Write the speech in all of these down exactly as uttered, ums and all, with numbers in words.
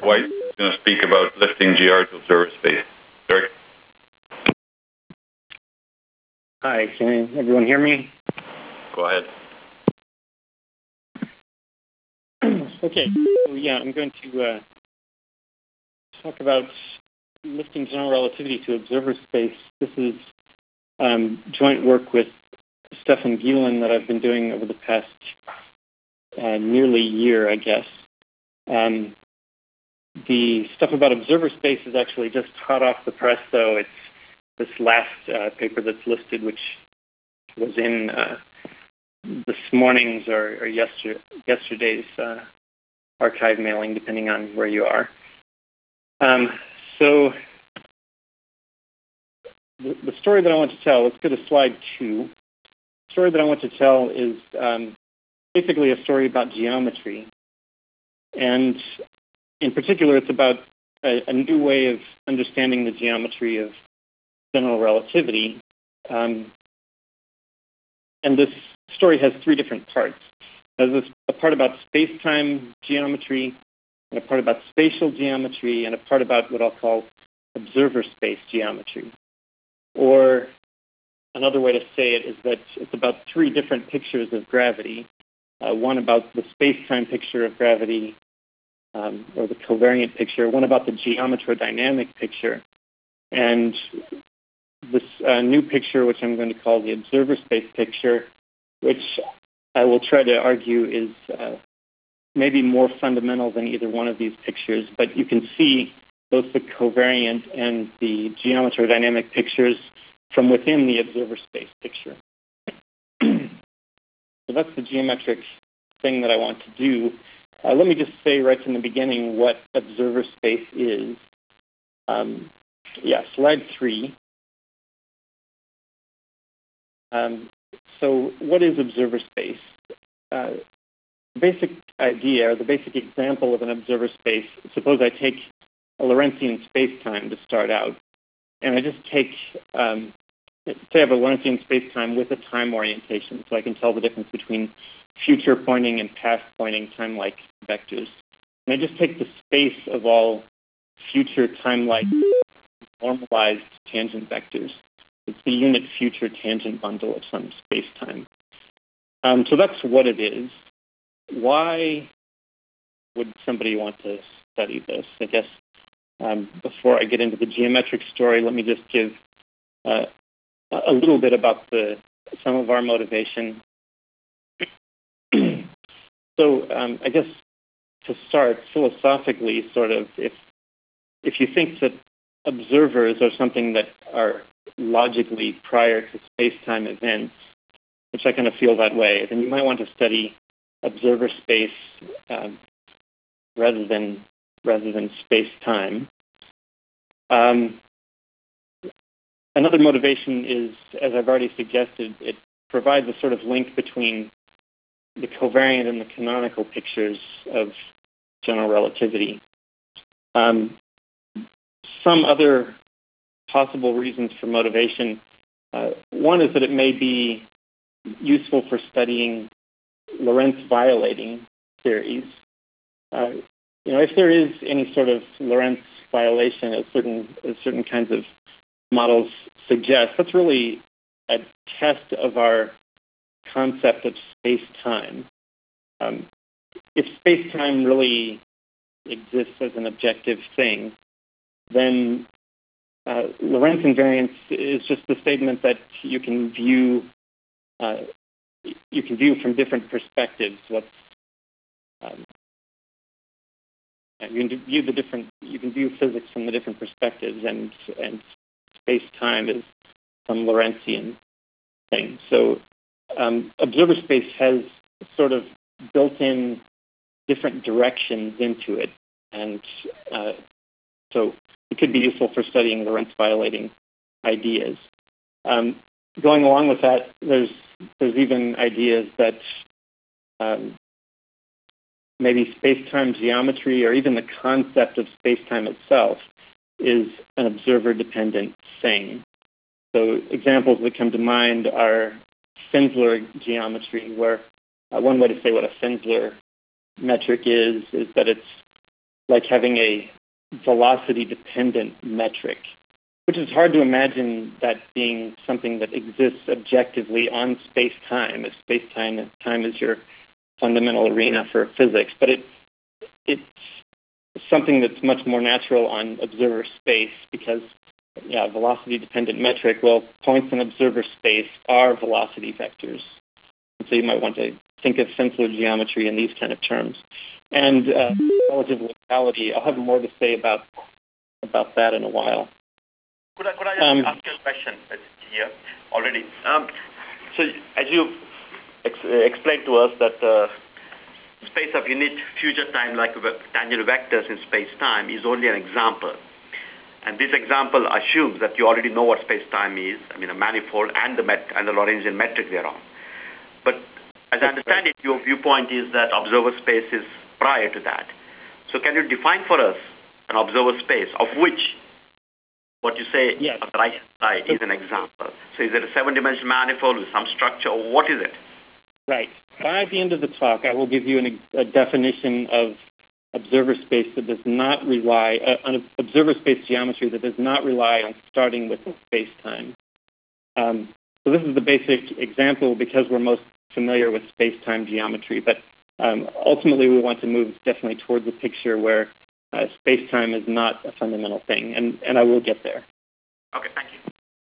White is going to speak about lifting G R to observer space. Derek? Hi, can everyone hear me? Go ahead. Okay, so yeah, I'm going to uh, talk about lifting general relativity to observer space. This is um, joint work with Stefan Gielen that I've been doing over the past uh, nearly year, I guess. Um, the stuff about observer space is actually just hot off the press, though. It's this last uh, paper that's listed, which was in uh, this morning's or, or yester yesterday's uh, archive mailing, depending on where you are. Um, so the, the story that I want to tell, let's go to slide two. The story that I want to tell is um, basically a story about geometry. And in particular, it's about a, a new way of understanding the geometry of general relativity. Um, and this story has three different parts. There's a part about space-time geometry, and a part about spatial geometry, and a part about what I'll call observer space geometry. Or another way to say it is that it's about three different pictures of gravity. Uh, one about the space-time picture of gravity, um, or the covariant picture, one about the geometrodynamic picture, and this uh, new picture, which I'm going to call the observer space picture, which I will try to argue is uh, maybe more fundamental than either one of these pictures, but you can see both the covariant and the geometrodynamic pictures from within the observer space picture. So that's the geometric thing that I want to do. Uh, let me just say right from the beginning what observer space is. Um, yeah, slide three. Um, so what is observer space? Uh, the basic idea, or the basic example of an observer space, suppose I take a Lorentzian spacetime to start out, and I just take, um, say I have a Lorentzian spacetime with a time orientation, so I can tell the difference between future pointing and past pointing time-like vectors. And I just take the space of all future time-like normalized tangent vectors. It's the unit future tangent bundle of some space-time. Um, so that's what it is. Why would somebody want to study this? I guess um, before I get into the geometric story, let me just give uh, a little bit about the some of our motivation. So um, I guess to start philosophically, sort of, if if you think that observers are something that are logically prior to space-time events, which I kind of feel that way, then you might want to study observer space um, rather than rather than space-time. Um, another motivation is, as I've already suggested, it provides a sort of link between the covariant and the canonical pictures of general relativity. Um, some other possible reasons for motivation. Uh, one is that it may be useful for studying Lorentz violating theories. Uh, you know, if there is any sort of Lorentz violation, as certain as certain kinds of models suggest, that's really a test of our concept of space-time. Um, if space-time really exists as an objective thing, then uh, Lorentz invariance is just the statement that you can view uh, you can view from different perspectives. What's um, you can view the different you can view physics from the different perspectives, and and space-time is some Lorentzian thing. So um, observer space has sort of built-in different directions into it, and uh, so it could be useful for studying Lorentz violating ideas. Um, going along with that, there's there's even ideas that um, maybe space-time geometry, or even the concept of space-time itself, is an observer-dependent thing. So examples that come to mind are Finsler geometry, where uh, one way to say what a Finsler metric is is that it's like having a velocity-dependent metric, which is hard to imagine that being something that exists objectively on space-time, if space-time time is your fundamental arena for physics. But it it's something that's much more natural on observer space because, yeah, velocity-dependent metric, well, points in observer space are velocity vectors. And so you might want to think of Sensor geometry in these kind of terms. And uh, relative locality, I'll have more to say about about that in a while. Could I, could I just um, ask you a question here already? Um, so as you ex explained to us that uh, space of unit future time like tangent vectors in space-time is only an example. And this example assumes that you already know what space-time is, I mean a manifold and the, met and the Lorentzian metric thereon. But as I understand it, your viewpoint is that observer space is prior to that. So can you define for us an observer space of which what you say yes. on the right side is an example? So is it a seven-dimensional manifold with some structure, or what is it? Right. By the end of the talk, I will give you an, a definition of observer space that does not rely uh, on observer space geometry that does not rely on starting with space-time. Um, so this is the basic example because we're most familiar with space-time geometry, but um, ultimately we want to move definitely towards a picture where uh, space-time is not a fundamental thing, and, and I will get there. Okay, thank you.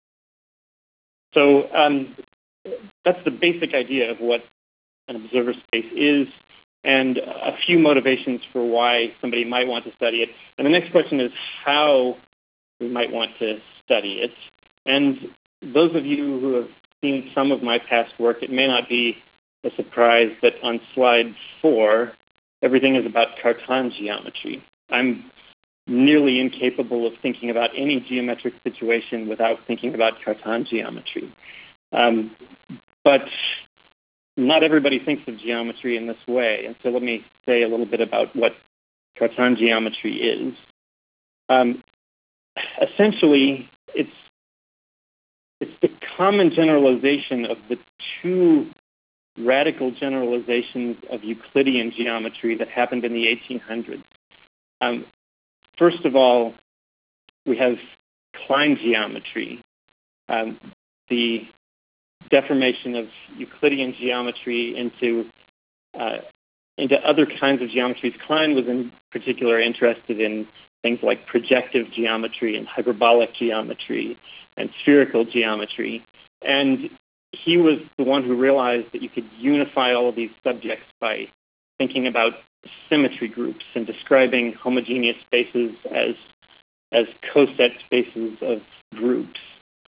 So um, that's the basic idea of what an observer space is, and a few motivations for why somebody might want to study it. And the next question is how we might want to study it. And those of you who have seen some of my past work, it may not be a surprise that on slide four, everything is about Cartan geometry. I'm nearly incapable of thinking about any geometric situation without thinking about Cartan geometry. Um, but not everybody thinks of geometry in this way, and so let me say a little bit about what Cartan geometry is. Um, essentially, it's it's the common generalization of the two radical generalizations of Euclidean geometry that happened in the eighteen hundreds. Um, first of all, we have Klein geometry, um, the deformation of Euclidean geometry into uh, into other kinds of geometries. Klein was in particular interested in things like projective geometry and hyperbolic geometry and spherical geometry. And he was the one who realized that you could unify all of these subjects by thinking about symmetry groups and describing homogeneous spaces as as coset spaces of groups.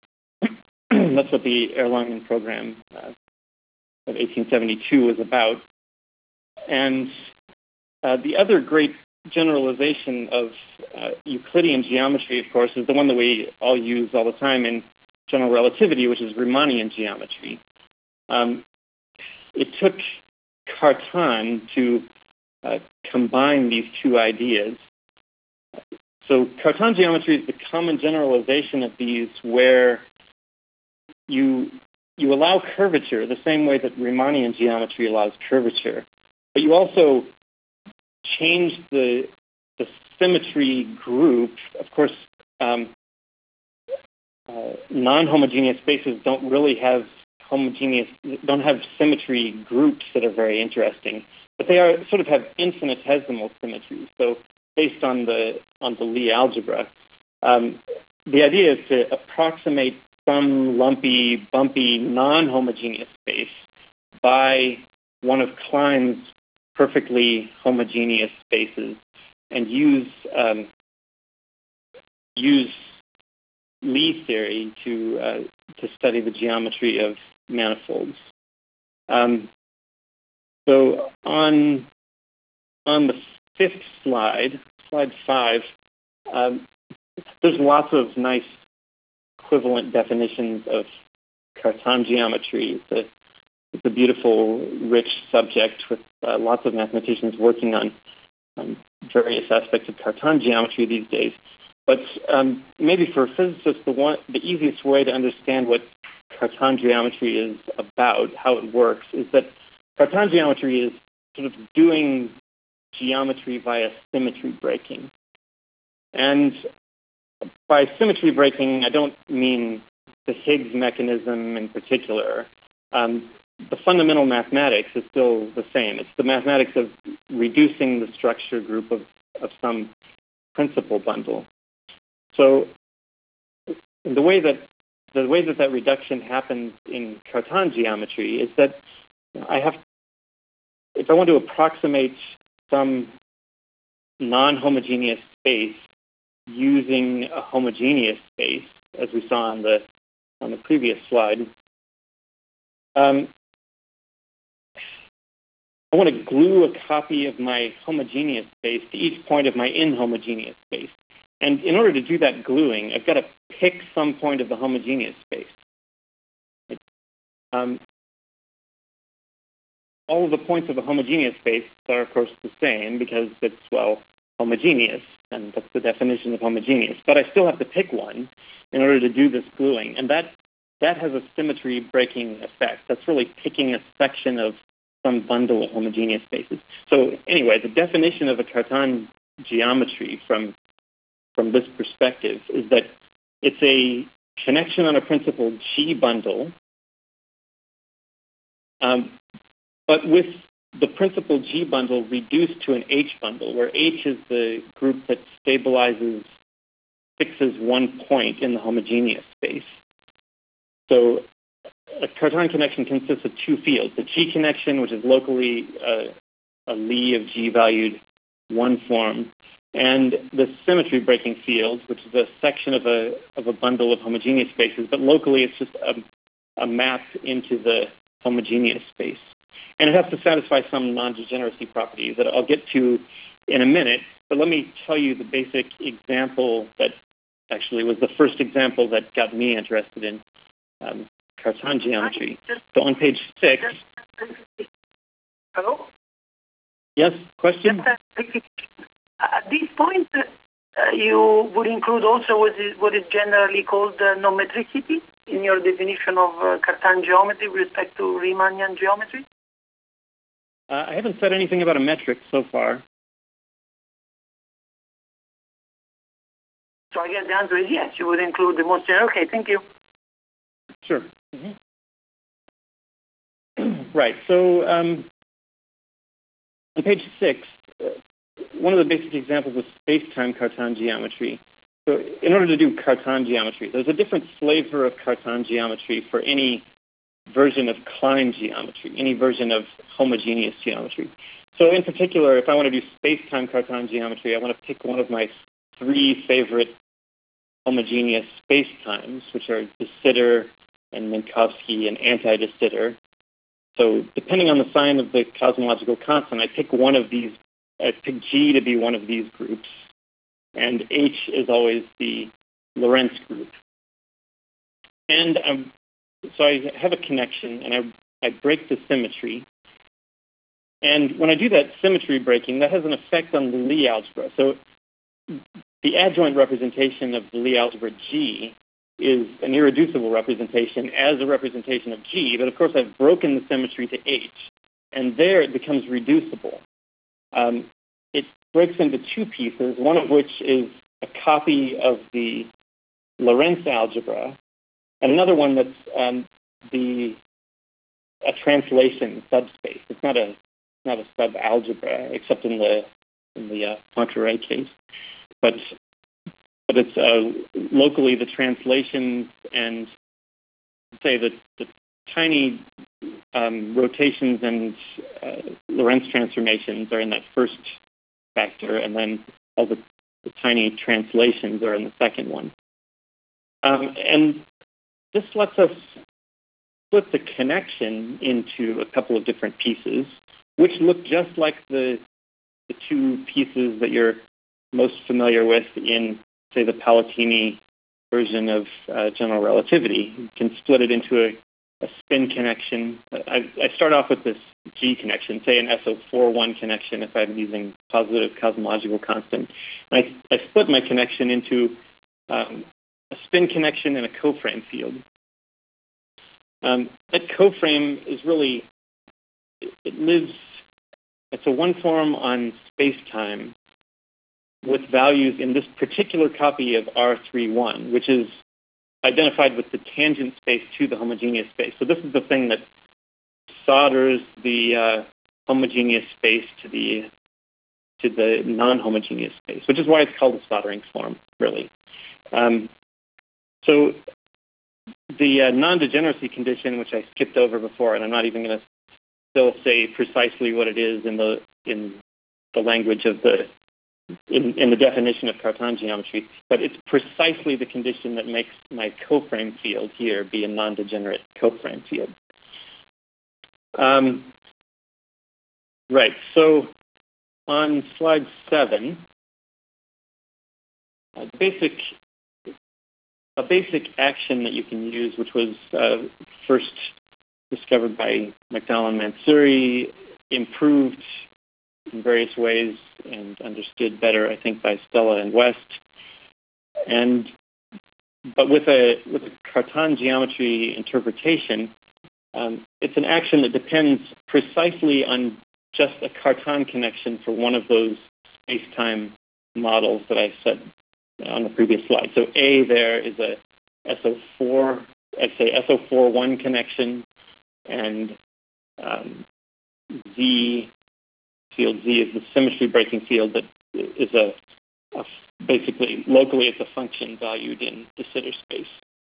That's what the Erlangen program uh, of eighteen seventy-two was about. And uh, the other great generalization of uh, Euclidean geometry, of course, is the one that we all use all the time in general relativity, which is Riemannian geometry. Um, it took Cartan to uh, combine these two ideas. So Cartan geometry is the common generalization of these where you you allow curvature the same way that Riemannian geometry allows curvature, but you also change the the symmetry group. Of course, um, uh, non-homogeneous spaces don't really have homogeneous, don't have symmetry groups that are very interesting, but they are sort of have infinitesimal symmetry. So based on the on the Lie algebra, um, the idea is to approximate some lumpy, bumpy, non-homogeneous space by one of Klein's perfectly homogeneous spaces, and use um, use Lie theory to uh, to study the geometry of manifolds. Um, so on on the fifth slide, slide five, um, there's lots of nice equivalent definitions of Cartan geometry. It's a, it's a beautiful, rich subject with uh, lots of mathematicians working on, on various aspects of Cartan geometry these days. But um, maybe for a physicist, the one, the easiest way to understand what Cartan geometry is about, how it works, is that Cartan geometry is sort of doing geometry via symmetry breaking. And by symmetry breaking, I don't mean the Higgs mechanism in particular. Um, the fundamental mathematics is still the same. It's the mathematics of reducing the structure group of, of some principal bundle. So the way that the way that that reduction happens in Cartan geometry is that I have, if I want to approximate some non-homogeneous space using a homogeneous space, as we saw on the on the previous slide, um, I want to glue a copy of my homogeneous space to each point of my inhomogeneous space. And in order to do that gluing, I've got to pick some point of the homogeneous space. Um, all of the points of a homogeneous space are, of course, the same because it's, well, homogeneous, and that's the definition of homogeneous. But I still have to pick one in order to do this gluing, and that that has a symmetry breaking effect. That's really picking a section of some bundle of homogeneous spaces. So anyway, the definition of a Cartan geometry from from this perspective is that it's a connection on a principal G bundle, um, but with the principal G bundle reduced to an H bundle, where H is the group that stabilizes, fixes one point in the homogeneous space. So a Cartan connection consists of two fields: the G connection, which is locally uh, a Lie of G-valued one form, and the symmetry breaking field, which is a section of a of a bundle of homogeneous spaces, but locally it's just a, a map into the homogeneous space. And it has to satisfy some non-degeneracy properties that I'll get to in a minute. But let me tell you the basic example that actually was the first example that got me interested in um, Cartan geometry. So on page six. Hello? Yes, question? Yes, at this point, uh, you would include also what is, what is generally called uh, non-metricity in your definition of uh, Cartan geometry with respect to Riemannian geometry? Uh, I haven't said anything about a metric so far. So I guess the answer is yes, you would include the most general. Okay, thank you. Sure. Mm-hmm. Right. So um, on page six, uh, one of the basic examples of space-time Cartan geometry. So in order to do Cartan geometry, there's a different flavor of Cartan geometry for any version of Klein geometry, any version of homogeneous geometry. So in particular, if I want to do space-time Cartan geometry, I want to pick one of my three favorite homogeneous spacetimes, which are de Sitter and Minkowski and anti-de Sitter. So depending on the sign of the cosmological constant, I pick one of these, I pick G to be one of these groups, and H is always the Lorentz group. And um, so I have a connection, and I, I break the symmetry. And when I do that symmetry breaking, that has an effect on the Lie algebra. So the adjoint representation of the Lie algebra G is an irreducible representation as a representation of G, but of course I've broken the symmetry to H, and there it becomes reducible. Um, it breaks into two pieces, one of which is a copy of the Lorentz algebra, and another one that's um, the a translation subspace. It's not a not a subalgebra, except in the in the uh, Poincaré case, but but it's uh, locally the translations and say the, the tiny um, rotations and uh, Lorentz transformations are in that first factor, and then all the, the tiny translations are in the second one. Um, and this lets us split the connection into a couple of different pieces, which look just like the, the two pieces that you're most familiar with in, say, the Palatini version of uh, general relativity. You can split it into a, a spin connection. I, I start off with this G connection, say an S O four one connection if I'm using positive cosmological constant. And I, I split my connection into um, a spin connection and a coframe field. Um, that coframe is really, it, it lives it's a one form on space-time with values in this particular copy of R three one, which is identified with the tangent space to the homogeneous space. So this is the thing that solders the uh, homogeneous space to the to the non-homogeneous space, which is why it's called a soldering form, really. Um, so the uh, non-degeneracy condition, which I skipped over before, and I'm not even going to still say precisely what it is in the in the language of the in, in the definition of Cartan geometry, but it's precisely the condition that makes my coframe field here be a non-degenerate coframe field. Um, right. So on slide seven, a basic a basic action that you can use, which was uh, first discovered by McDowell and Mansouri, improved in various ways and understood better, I think, by Stella and West. And but with a with a Cartan geometry interpretation, um, it's an action that depends precisely on just a Cartan connection for one of those space-time models that I said on the previous slide. So A there is a S O four, I'd say S O four one connection, and um, Z, field Z is the symmetry breaking field that is a, a basically locally it's a function valued in de Sitter space.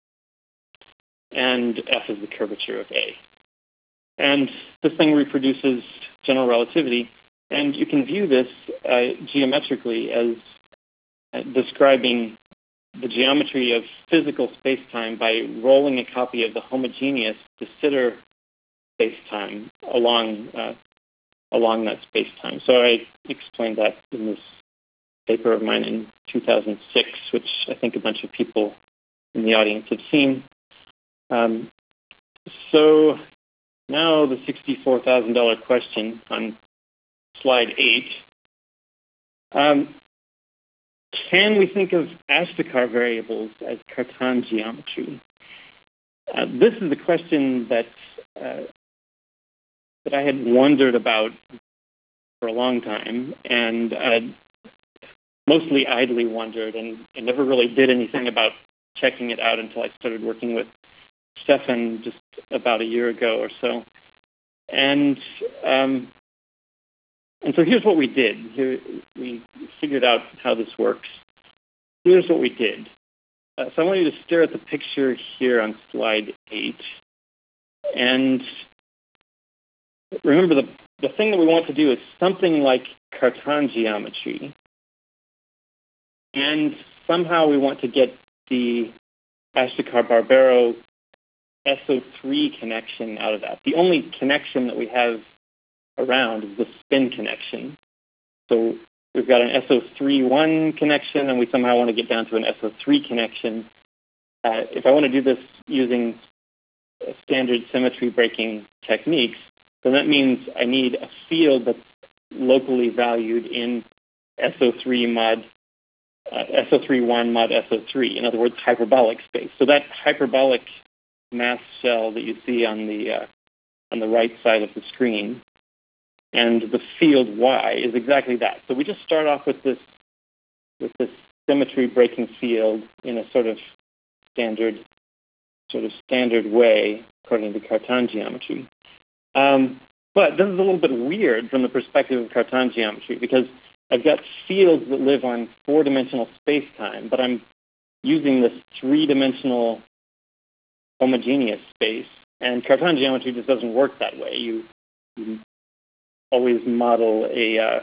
And F is the curvature of A. And this thing reproduces general relativity, and you can view this uh, geometrically as uh, describing the geometry of physical spacetime by rolling a copy of the homogeneous de Sitter spacetime along uh, along that spacetime. So I explained that in this paper of mine in two thousand six, which I think a bunch of people in the audience have seen. Um, so now the sixty-four thousand dollars question on slide eight. Um, can we think of Ashtekar variables as Cartan geometry? Uh, this is a question that uh, that I had wondered about for a long time, and uh, mostly idly wondered, and, and never really did anything about checking it out until I started working with Stefan just about a year ago or so. And um, and so here's what we did. Here, we figured out how this works. Here's what we did. Uh, so I want you to stare at the picture here on slide eight. And remember, the, the thing that we want to do is something like Cartan geometry. And somehow we want to get the Ashtekar-Barbero S O three connection out of that. The only connection that we have around is the spin connection. So we've got an S O three one connection, and we somehow want to get down to an S O three connection. Uh, if I want to do this using standard symmetry breaking techniques, then that means I need a field that's locally valued in S O three mod, uh, S O three one mod S O three, in other words, hyperbolic space. So that hyperbolic mass shell that you see on the uh, on the right side of the screen, and the field Y is exactly that. So we just start off with this with this symmetry breaking field in a sort of standard sort of standard way according to Cartan geometry. Um, but this is a little bit weird from the perspective of Cartan geometry, because I've got fields that live on four-dimensional space-time, but I'm using this three-dimensional homogeneous space, and Cartan geometry just doesn't work that way. You, you always model a, uh,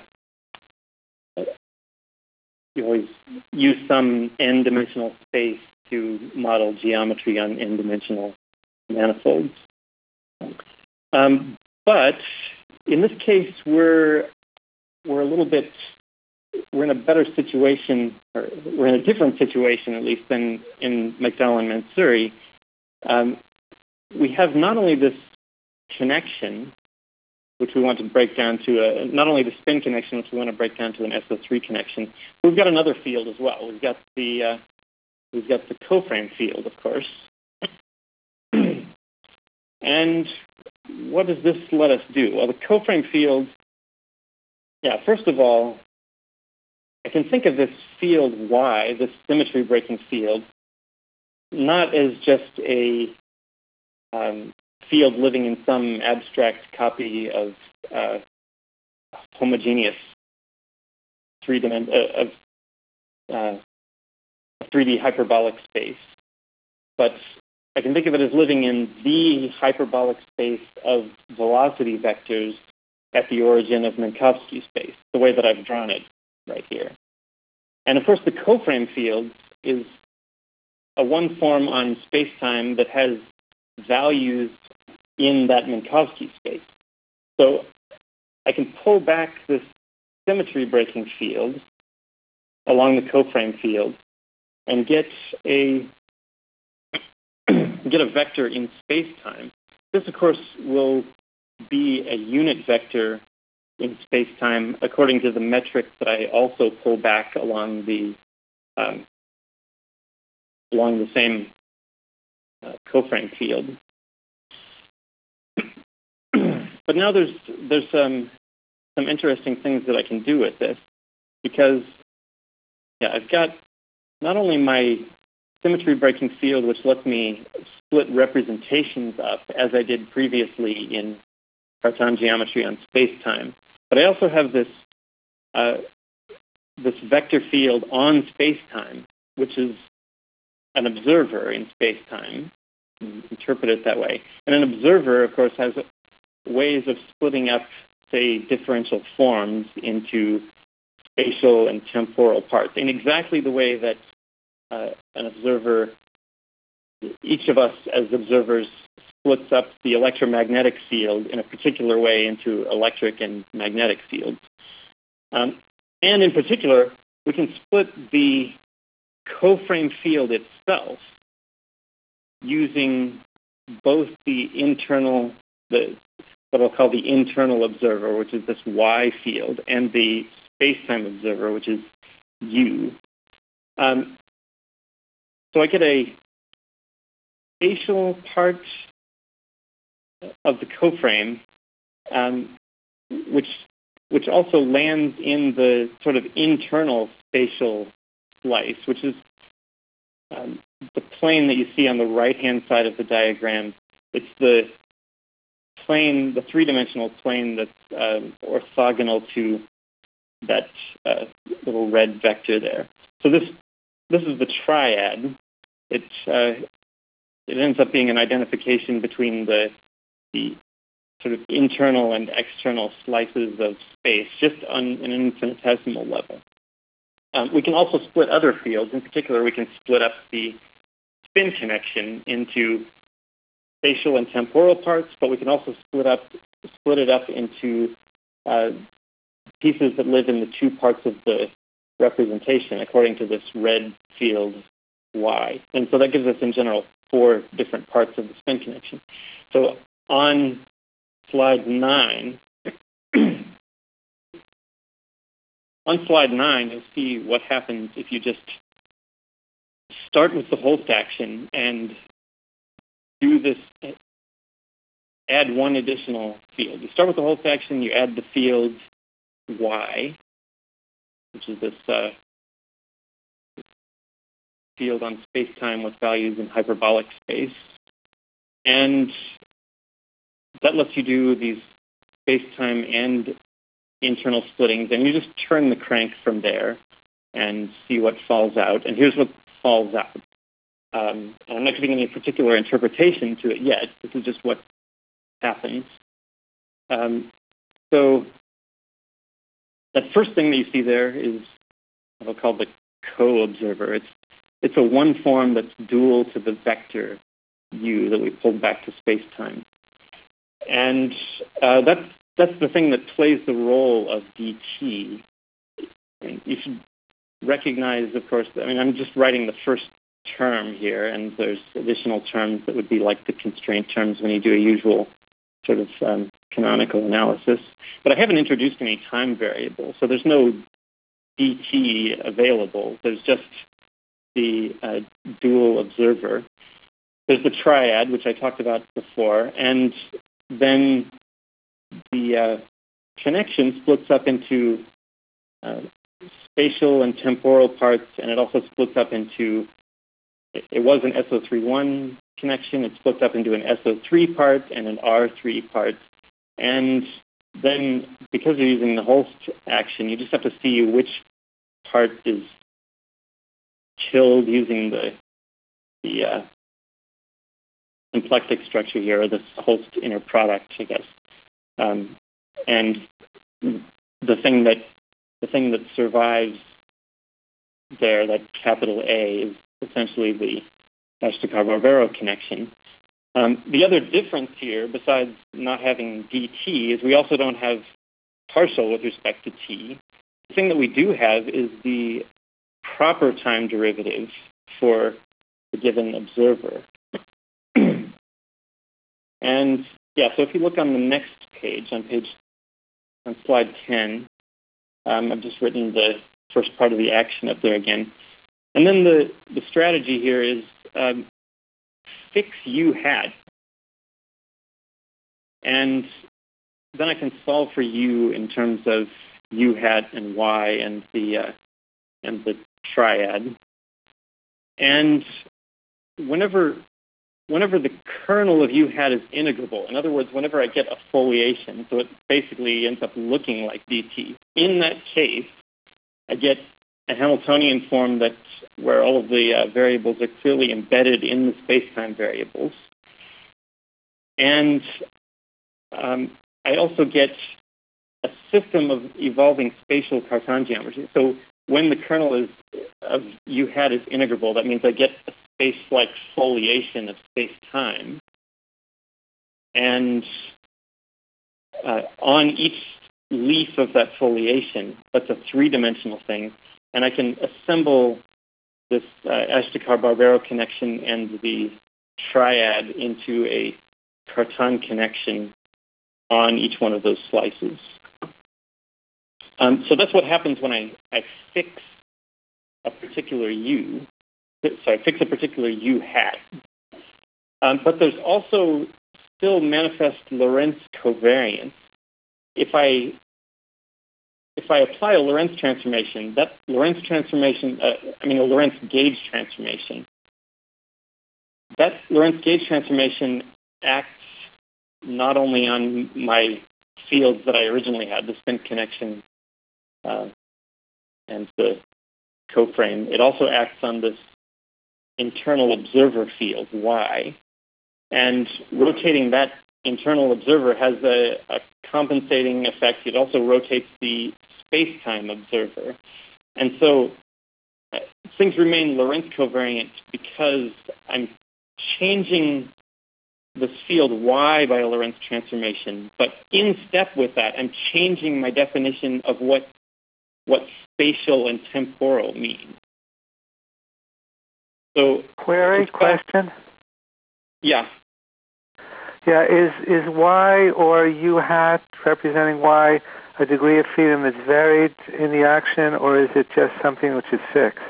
you always use some n-dimensional space to model geometry on n-dimensional manifolds. Um, but in this case, we're we're a little bit we're in a better situation, or we're in a different situation at least than in McDowell and Mansouri. Um, we have not only this connection, which we want to break down to a, not only the spin connection, which we want to break down to an S O three connection. We've got another field as well. We've got the uh, we've got the coframe field, of course. And what does this let us do? Well, the coframe field Yeah, first of all, I can think of this field Y, this symmetry breaking field, not as just a um, field living in some abstract copy of uh, homogeneous three dimension uh, of uh, a three D hyperbolic space, but I can think of it as living in the hyperbolic space of velocity vectors at the origin of Minkowski space, the way that I've drawn it right here. And of course, the coframe field is a one form on space-time that has values in that Minkowski space. So I can pull back this symmetry breaking field along the coframe field and get a get a vector in space-time. This, of course, will be a unit vector in space-time according to the metric that I also pull back along the um, along the same uh, coframe field. But now there's there's some some interesting things that I can do with this, because yeah, I've got not only my symmetry breaking field, which lets me split representations up as I did previously in Cartan geometry on space-time, but I also have this uh, this vector field on space-time, which is an observer in space-time. Interpret it that way. And an observer, of course, has ways of splitting up, say, differential forms into spatial and temporal parts in exactly the way that uh, an observer, each of us as observers, splits up the electromagnetic field in a particular way into electric and magnetic fields. Um, and in particular, we can split the coframe field itself using both the internal, the what I'll call the internal observer, which is this Y field, and the space-time observer, which is U. Um, so I get a spatial part of the coframe, um, which which also lands in the sort of internal spatial slice, which is um, the plane that you see on the right-hand side of the diagram. It's the plane, the three-dimensional plane that's uh, orthogonal to that uh, little red vector there. So this this is the triad. It uh, it ends up being an identification between the the sort of internal and external slices of space, just on an infinitesimal level. Um, we can also split other fields. In particular, we can split up the spin connection into spatial and temporal parts, but we can also split up split it up into uh, pieces that live in the two parts of the representation according to this red field Y. And so that gives us, in general, four different parts of the spin connection. So on slide nine, on slide nine, you'll see what happens if you just start with the Holst action and do this, add one additional field. You start with the Holst action, you add the field Y, which is this uh, field on space-time with values in hyperbolic space. And that lets you do these space-time and internal splittings, and you just turn the crank from there and see what falls out. And here's what falls out. Um, and I'm not giving any particular interpretation to it yet. This is just what happens. Um, so that first thing that you see there is what I'll call the co-observer. It's it's a one form that's dual to the vector U that we pulled back to space-time. And uh, that's that's the thing that plays the role of dt. And you should recognize, of course, I mean, I'm just writing the first term here, and there's additional terms that would be like the constraint terms when you do a usual sort of um, canonical analysis. But I haven't introduced any time variable, so there's no dt available. There's just the uh, dual observer. There's the triad, which I talked about before, and then the uh, connection splits up into uh, spatial and temporal parts, and it also splits up into, it, it was an S O three one connection, it splits up into an S O three part and an R three part. And then, because you're using the Holst action, you just have to see which part is killed using the the uh, symplectic structure here, or this Holst inner product, I guess. Um, and the thing that the thing that survives there, that capital A, is essentially the Ashtekar-Barbero connection. Um, the other difference here, besides not having dt, is we also don't have partial with respect to t. The thing that we do have is the proper time derivative for the given observer. And yeah, so if you look on the next page, on page on slide ten, um, I've just written the first part of the action up there again. And then the, the strategy here is um, fix u hat. And then I can solve for u in terms of u hat and y and the uh, and the triad. And whenever whenever the kernel of u hat is integrable, in other words, whenever I get a foliation, so it basically ends up looking like dt, in that case, I get a Hamiltonian form that where all of the uh, variables are clearly embedded in the space-time variables. And um, I also get a system of evolving spatial Cartan geometry. So when the kernel is of u hat is integrable, that means I get a space-like foliation of space-time. And uh, on each leaf of that foliation, that's a three-dimensional thing, and I can assemble this uh, Ashtekar-Barbero connection and the triad into a Cartan connection on each one of those slices. Um, so that's what happens when I, I fix a particular u, sorry, fix a particular u hat. Um, but there's also still manifest Lorentz covariance. If I if I apply a Lorentz transformation, that Lorentz transformation, uh, I mean a Lorentz gauge transformation, that Lorentz gauge transformation acts not only on my fields that I originally had, the spin connection uh, and the coframe, it also acts on this internal observer field, y, and rotating that internal observer has a, a compensating effect. It also rotates the space-time observer. And so uh, things remain Lorentz covariant because I'm changing this field y by a Lorentz transformation, but in step with that, I'm changing my definition of what what spatial and temporal mean. So query question. Yeah. Yeah, is is y or u hat representing y a degree of freedom that's varied in the action, or is it just something which is fixed?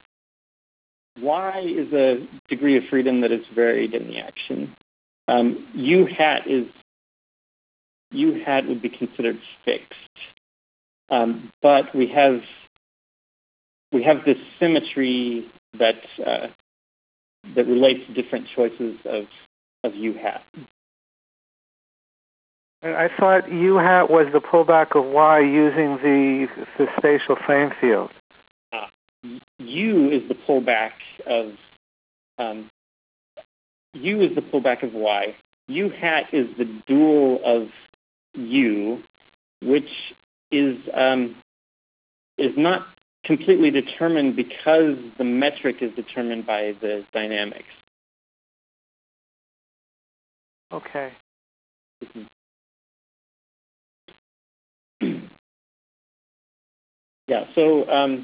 Y is a degree of freedom that is varied in the action. Um, u hat is u hat would be considered fixed, um, but we have we have this symmetry that uh, that relates to different choices of of u hat. I thought u hat was the pullback of y using the the spatial frame field. Uh, u is the pullback of um, u is the pullback of y. U hat is the dual of u, which is um, is not completely determined because the metric is determined by the dynamics. Okay. Mm-hmm. Yeah, so um,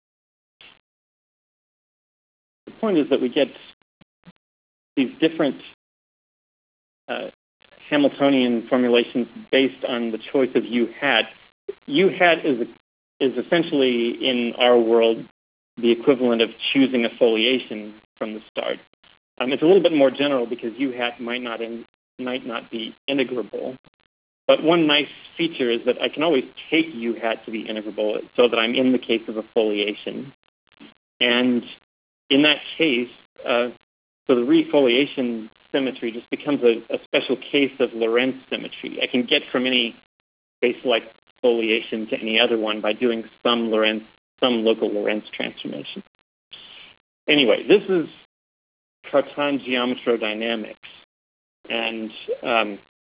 the point is that we get these different uh, Hamiltonian formulations based on the choice of u hat. U hat is a, is essentially, in our world, the equivalent of choosing a foliation from the start. Um, it's a little bit more general because u hat might not in, might not be integrable. but one nice feature is that I can always take U hat to be integrable so that I'm in the case of a foliation. And in that case, uh, so the refoliation symmetry just becomes a, a special case of Lorentz symmetry. I can get from any space-like foliation to any other one by doing some Lorentz, some local Lorentz transformation. Anyway, this is Cartan geometrodynamics, and um,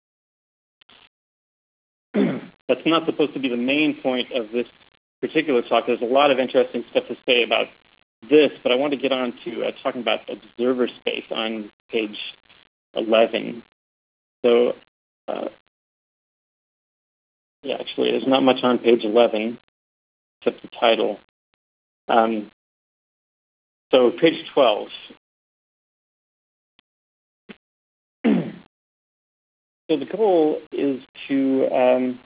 that's not supposed to be the main point of this particular talk. There's a lot of interesting stuff to say about this, but I want to get on to uh, talking about observer space on page eleven. So, uh, yeah, actually, there's not much on page eleven except the title. Um, so, page twelve. So the goal is to um,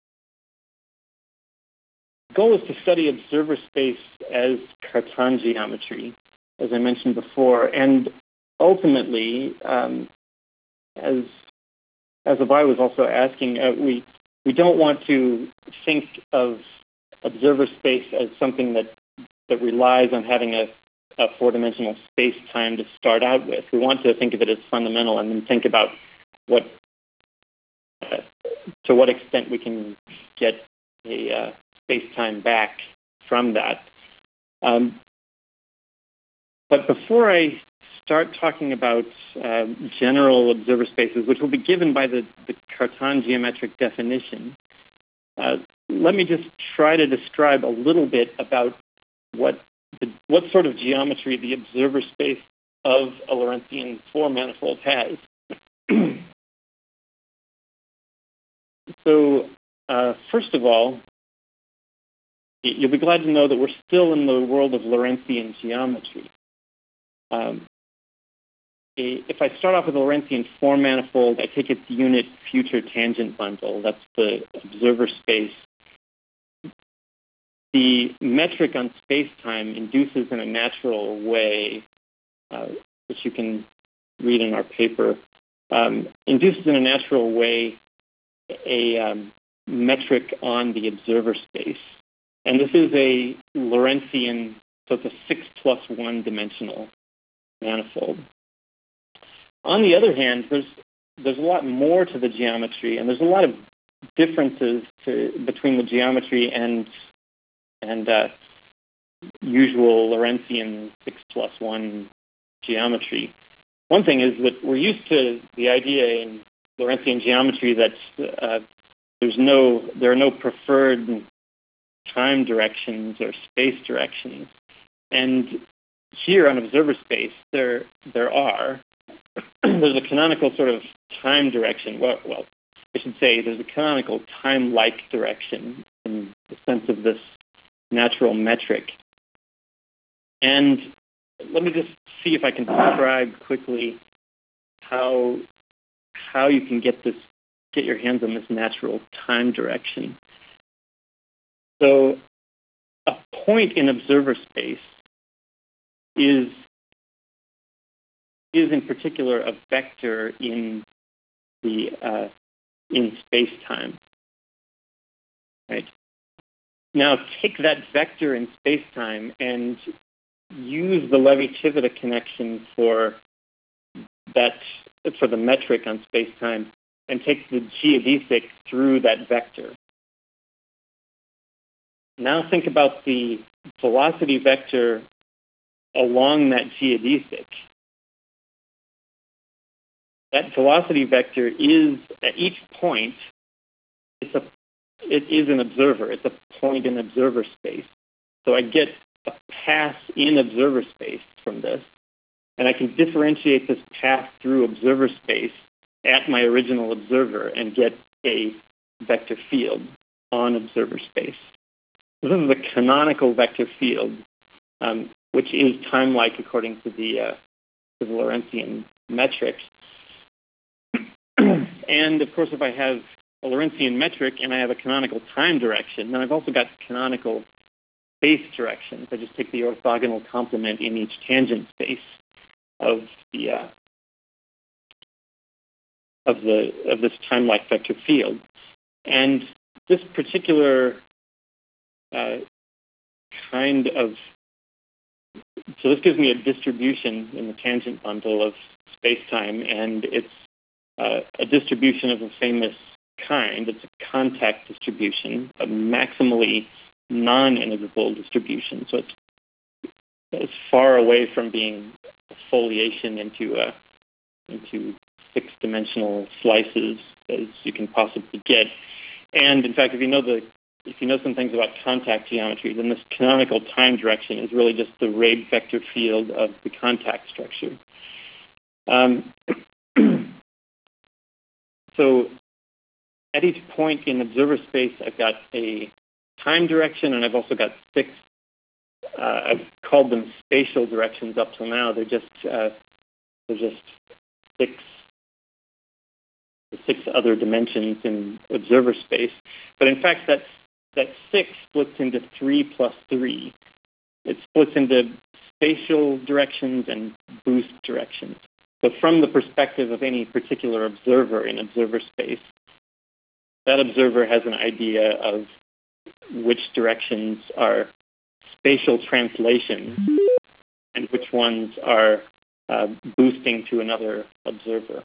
goal is to study observer space as Cartan geometry, as I mentioned before, and ultimately, um, as as Abhay was also asking, uh, we we don't want to think of observer space as something that that relies on having a, a four-dimensional space-time to start out with. We want to think of it as fundamental, and then think about what uh, to what extent we can get a uh, space-time back from that. Um, but before I start talking about uh, general observer spaces, which will be given by the, the Cartan geometric definition, uh, let me just try to describe a little bit about what the, what sort of geometry the observer space of a Lorentzian four-manifold has. So, uh, first of all, you'll be glad to know that we're still in the world of Lorentzian geometry. Um, if I start off with a Lorentzian four-manifold, I take its unit future tangent bundle. That's the observer space. The metric on space-time induces in a natural way, uh, which you can read in our paper, um, induces in a natural way a um, metric on the observer space. And this is a Lorentzian, so it's a six plus one dimensional manifold. On the other hand, there's there's a lot more to the geometry, and there's a lot of differences to, between the geometry and and uh, usual Lorentzian six plus one geometry. One thing is that we're used to the idea in Lorentzian geometry that uh, there's no there are no preferred time directions or space directions, and here on observer space there there are. There's a canonical sort of time direction. Well, well, I should say there's a canonical time-like direction in the sense of this natural metric. And let me just see if I can describe quickly how how you can get this get your hands on this natural time direction. So a point in observer space is is in particular a vector in the uh, in space-time. Right? Now take that vector in space-time and use the Levi-Civita connection for that for the metric on space-time, and take the geodesic through that vector. Now think about the velocity vector along that geodesic. That velocity vector is, at each point, it's a, it is an observer. It's a point in observer space. So I get a path in observer space from this, and I can differentiate this path through observer space at my original observer and get a vector field on observer space. So this is a canonical vector field, um, which is time-like according to the, uh, to the Lorentzian metric. And, of course, if I have a Lorentzian metric and I have a canonical time direction, then I've also got canonical space directions. I just take the orthogonal complement in each tangent space of the uh, of the of this time-like vector field. And this particular uh, kind of so this gives me a distribution in the tangent bundle of space-time, and it's uh, a distribution of the famous kind. It's a contact distribution, a maximally non-integrable distribution. So it's as far away from being a foliation into a, into six-dimensional slices as you can possibly get. And in fact, if you know the if you know some things about contact geometry, then this canonical time direction is really just the Rabe vector field of the contact structure. Um, so at each point in observer space, I've got a time direction, and I've also got six. Uh, I've called them spatial directions up till now. They're just uh, they're just six six other dimensions in observer space. But in fact, that's that six splits into three plus three. It splits into spatial directions and boost directions. So from the perspective of any particular observer in observer space, that observer has an idea of which directions are spatial translations and which ones are uh, boosting to another observer.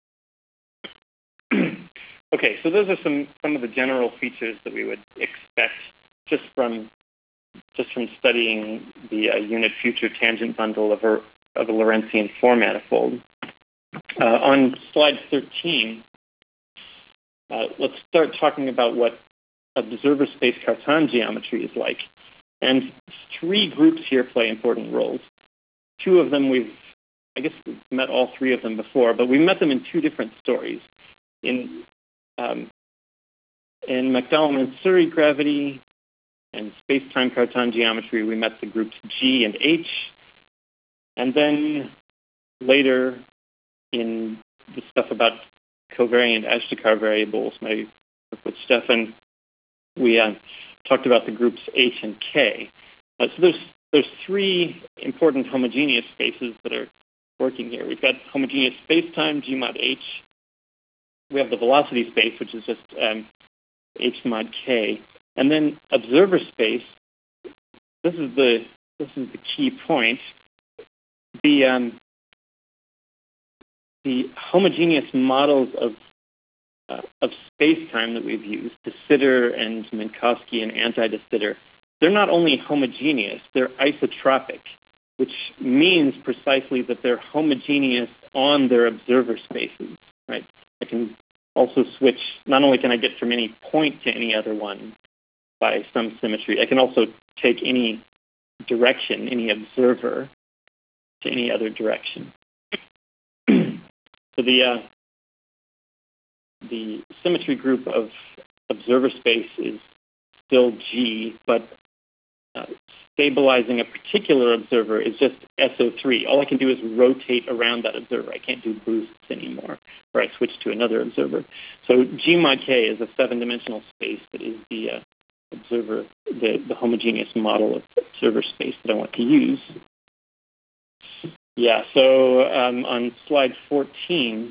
Okay, so those are some, some of the general features that we would expect just from just from studying the uh, unit future tangent bundle of a, of a Lorentzian four manifold. Uh, on slide thirteen, uh, let's start talking about what observer space Cartan geometry is like. And three groups here play important roles. Two of them we've, I guess we've met all three of them before, but we met them in two different stories. In um, in McDowell-Mansuri gravity and space-time Cartan geometry, we met the groups G and H. And then later in the stuff about covariant Ashtekar variables, my work with Stefan, we uh, talked about the groups H and K. Uh, so there's there's three important homogeneous spaces that are working here. We've got homogeneous space-time, G mod H. We have the velocity space, which is just um, H mod K. And then observer space, this is the this is the key point. The um, the homogeneous models of uh, of space-time that we've used, de Sitter and Minkowski and anti-de Sitter, they're not only homogeneous, they're isotropic, which means precisely that they're homogeneous on their observer spaces, right? I can also switch, not only can I get from any point to any other one by some symmetry, I can also take any direction, any observer, to any other direction. So the uh, the symmetry group of observer space is still G, but uh, stabilizing a particular observer is just S O three. All I can do is rotate around that observer. I can't do boosts anymore, or I switch to another observer. So G mod K is a seven-dimensional space that is the uh, observer, the, the homogeneous model of observer space that I want to use. Yeah, so um, on slide fourteen,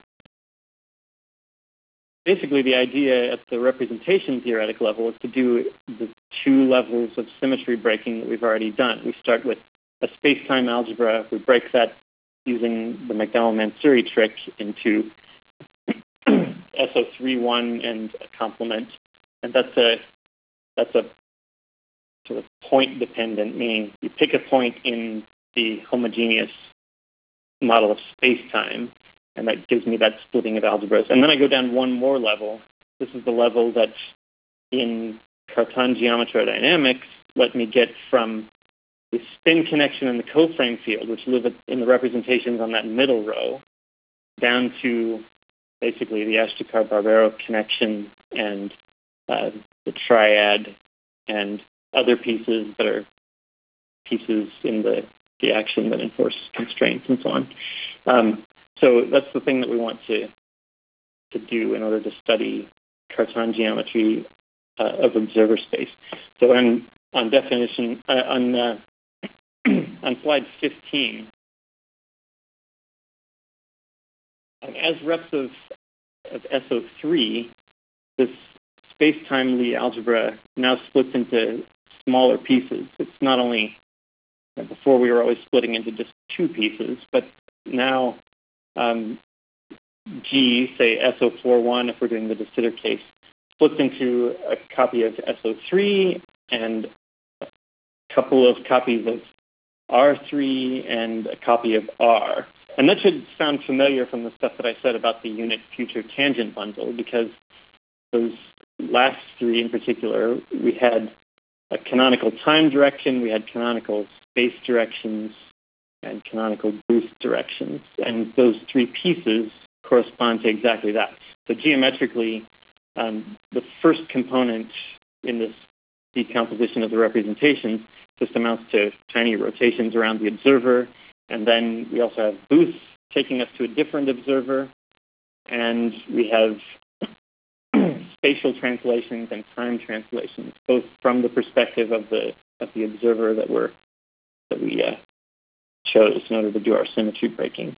basically the idea at the representation theoretic level is to do the two levels of symmetry breaking that we've already done. We start with a space-time algebra. We break that using the McDowell-Mansuri trick into S O three one and a complement. And that's a that's a sort of point dependent, meaning you pick a point in the homogeneous model of space-time, and that gives me that splitting of algebras. And then I go down one more level. This is the level that in Cartan geometrodynamics let me get from the spin connection and the coframe field, which live in the representations on that middle row, down to basically the Ashtekar-Barbero connection and uh, the triad and other pieces that are pieces in the, the action that enforce constraints and so on. Um, so that's the thing that we want to to do in order to study Cartan geometry uh, of observer space. So on on definition uh, on uh, on slide fifteen, um, as reps of of S O three, this space-time Lie algebra now splits into smaller pieces. It's not only, before we were always splitting into just two pieces, but now um, G, say S O four one, if we're doing the de Sitter case, splits into a copy of S O three and a couple of copies of R three and a copy of R. And that should sound familiar from the stuff that I said about the unit future tangent bundle, because those last three in particular, we had a canonical time direction, we had canonical space directions, and canonical boost directions. And those three pieces correspond to exactly that. So geometrically, um, the first component in this decomposition of the representations just amounts to tiny rotations around the observer, and then we also have boosts taking us to a different observer, and we have spatial translations and time translations, both from the perspective of the of the observer that we're that we uh, chose in order to do our symmetry breaking.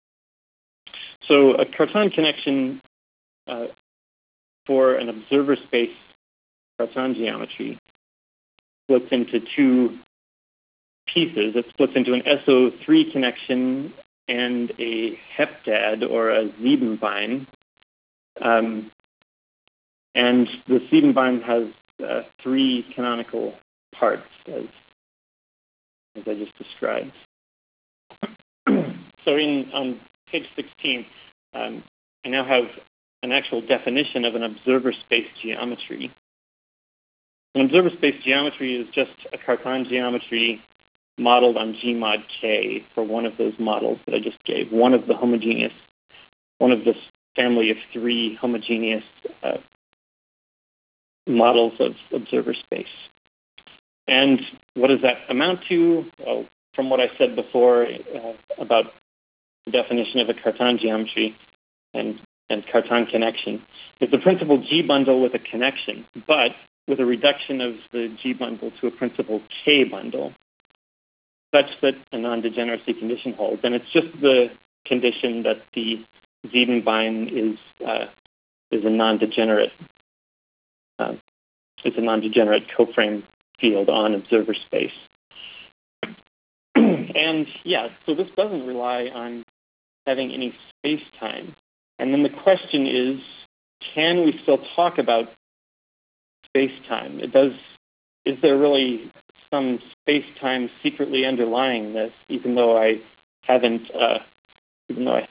So a Cartan connection uh, for an observer space Cartan geometry splits into two pieces. It splits into an S O three connection and a heptad, or a Siebenbein. Um, and the Siebenbein has uh, three canonical parts, as, as I just described. So in on page sixteen, um, I now have an actual definition of an observer space geometry. An observer space geometry is just a Cartan geometry modeled on G mod K for one of those models that I just gave, one of the homogeneous, one of this family of three homogeneous uh, models of observer space. And what does that amount to? Well, from what I said before uh, about the definition of a Cartan geometry and, and Cartan connection, is the principal G bundle with a connection, but with a reduction of the G bundle to a principal K bundle, such that a non-degeneracy condition holds. And it's just the condition that the Siebenbein is uh, is a non-degenerate uh, is a non-degenerate coframe field on observer space. And yeah, so this doesn't rely on having any space-time. And then the question is, can we still talk about space-time? It does. Is there really some space-time secretly underlying this, even though I haven't, uh, even though I...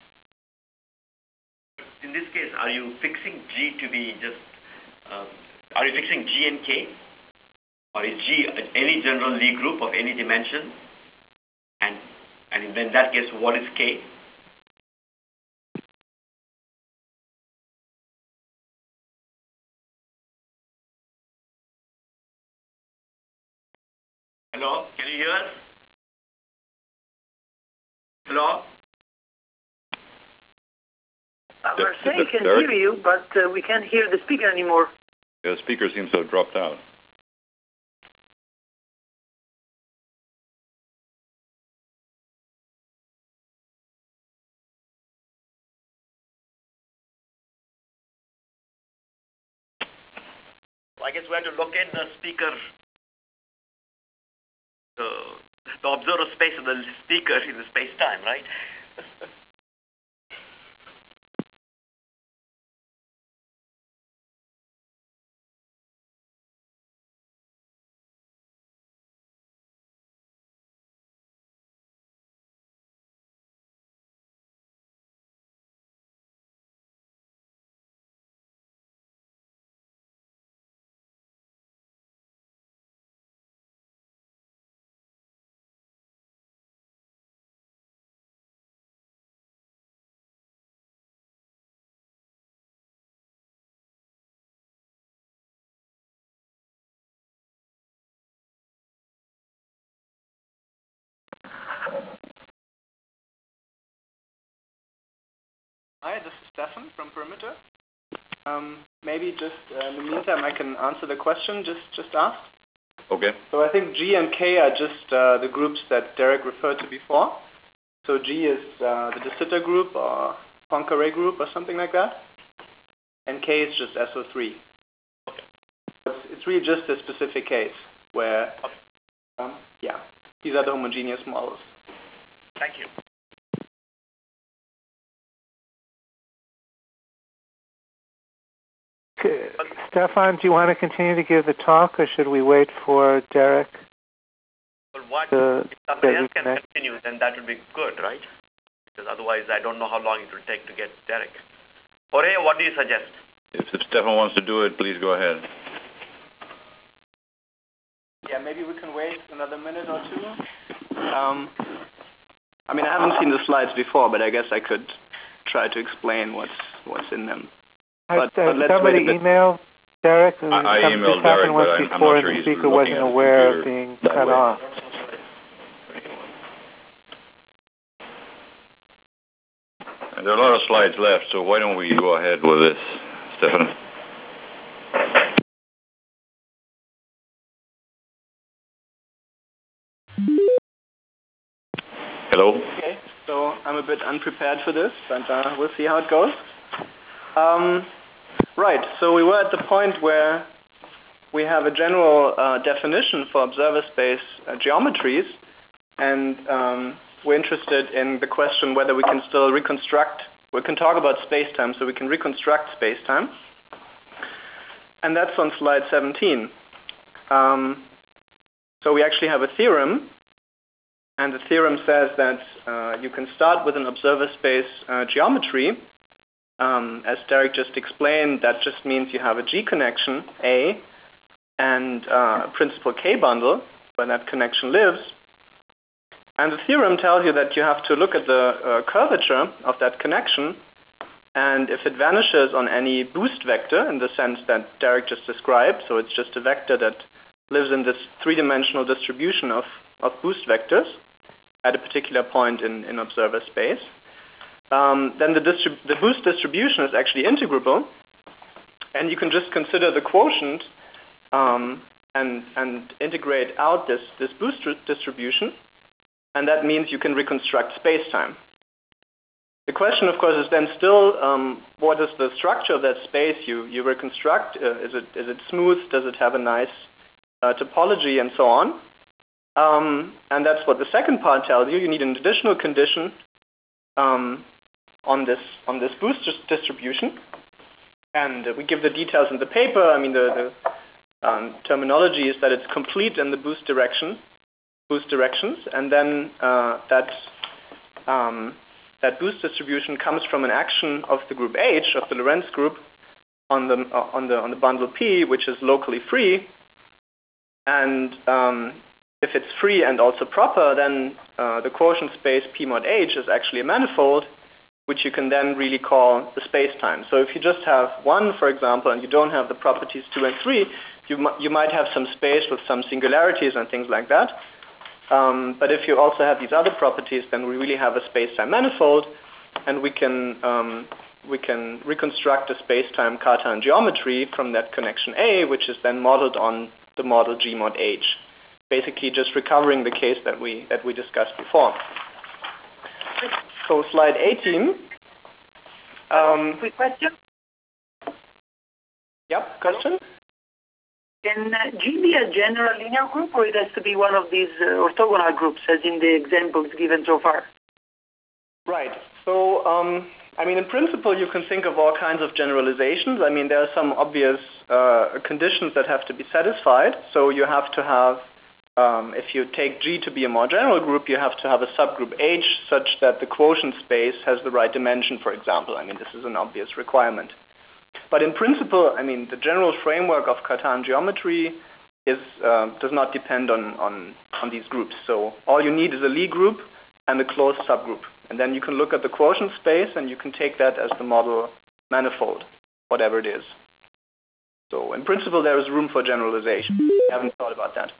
In this case, are you fixing G to be just, uh, are you fixing G and K? Or is G any general Lie group of any dimension? And, and in that case, what is K? Hello, can you hear us? Hello? Marseille can hear you, but uh, we can't hear the speaker anymore. Yeah, the speaker seems to have dropped out. Well, I guess we have to locate the speaker, the, the observer space of the speaker in the space-time, right? Hi, this is Stefan from Perimeter. Um, maybe just uh, in the meantime I can answer the question just, just asked. Okay. So I think G and K are just uh, the groups that Derek referred to before. So G is uh, the de Sitter group or Poincaré group or something like that. and K is just S O three. Okay. It's, it's really just a specific case where, um, yeah, these are the homogeneous models. Thank you. Okay. Stefan, do you want to continue to give the talk, or should we wait for Derek? Well, what, to if somebody else can continue, then that would be good, right? Because otherwise I don't know how long it will take to get Derek. Jorge, what do you suggest? If, if Stefan wants to do it, please go ahead. Yeah, maybe we can wait another minute or two. Um, I mean, I haven't seen the slides before, but I guess I could try to explain what's what's in them. Has, but, has but somebody emailed Derek? I, I emailed Derek, but I'm, I'm not sure he's speaker wasn't aware of being cut way. off. And there are a lot of slides left, so why don't we go ahead with this, Stefan? Hello? Okay, so I'm a bit unprepared for this, but uh, we'll see how it goes. Um, right, so we were at the point where we have a general uh, definition for observer space uh, geometries, and um, we're interested in the question whether we can still reconstruct, we can talk about space-time, so we can reconstruct space-time. And that's on slide seventeen. Um, so we actually have a theorem, and the theorem says that uh, you can start with an observer space uh, geometry. Um, as Derek just explained, that just means you have a G connection, A, and uh, a principal K bundle, where that connection lives. And the theorem tells you that you have to look at the uh, curvature of that connection, and if it vanishes on any boost vector, in the sense that Derek just described, so it's just a vector that lives in this three-dimensional distribution of, of boost vectors at a particular point in, in observer space, um, then the, distrib the boost distribution is actually integrable, and you can just consider the quotient um, and, and integrate out this, this boost distribution, and that means you can reconstruct space-time. The question, of course, is then still, um, what is the structure of that space you, you reconstruct? Uh, is it, is it smooth? Does it have a nice uh, topology and so on? Um, and that's what the second part tells you. You need an additional condition um, on this on this boost distribution, and uh, we give the details in the paper. I mean, the, the um, terminology is that it's complete in the boost direction, boost directions, and then uh, that um, that boost distribution comes from an action of the group H, of the Lorentz group, on the uh, on the on the bundle P, which is locally free, and um, if it's free and also proper, then uh, the quotient space P mod H is actually a manifold, which you can then really call the space-time. So if you just have one, for example, and you don't have the properties two and three, you, you might have some space with some singularities and things like that. Um, but if you also have these other properties, then we really have a space-time manifold, and we can, um, we can reconstruct a space-time Cartan geometry from that connection A, which is then modeled on the model G mod H. Basically just recovering the case that we that we discussed before. So slide eighteen. Um, Quick question. Yep, question? Can uh, G be a general linear group, or it has to be one of these uh, orthogonal groups, as in the examples given so far? Right. So, um, I mean, in principle, you can think of all kinds of generalizations. I mean, there are some obvious uh, conditions that have to be satisfied. So you have to have Um, if you take G to be a more general group, you have to have a subgroup H such that the quotient space has the right dimension, for example. I mean, this is an obvious requirement. But in principle, I mean, the general framework of Cartan geometry is, uh, does not depend on, on, on these groups. So all you need is a Lie group and a closed subgroup. And then you can look at the quotient space and you can take that as the model manifold, whatever it is. So in principle, there is room for generalization. I haven't thought about that.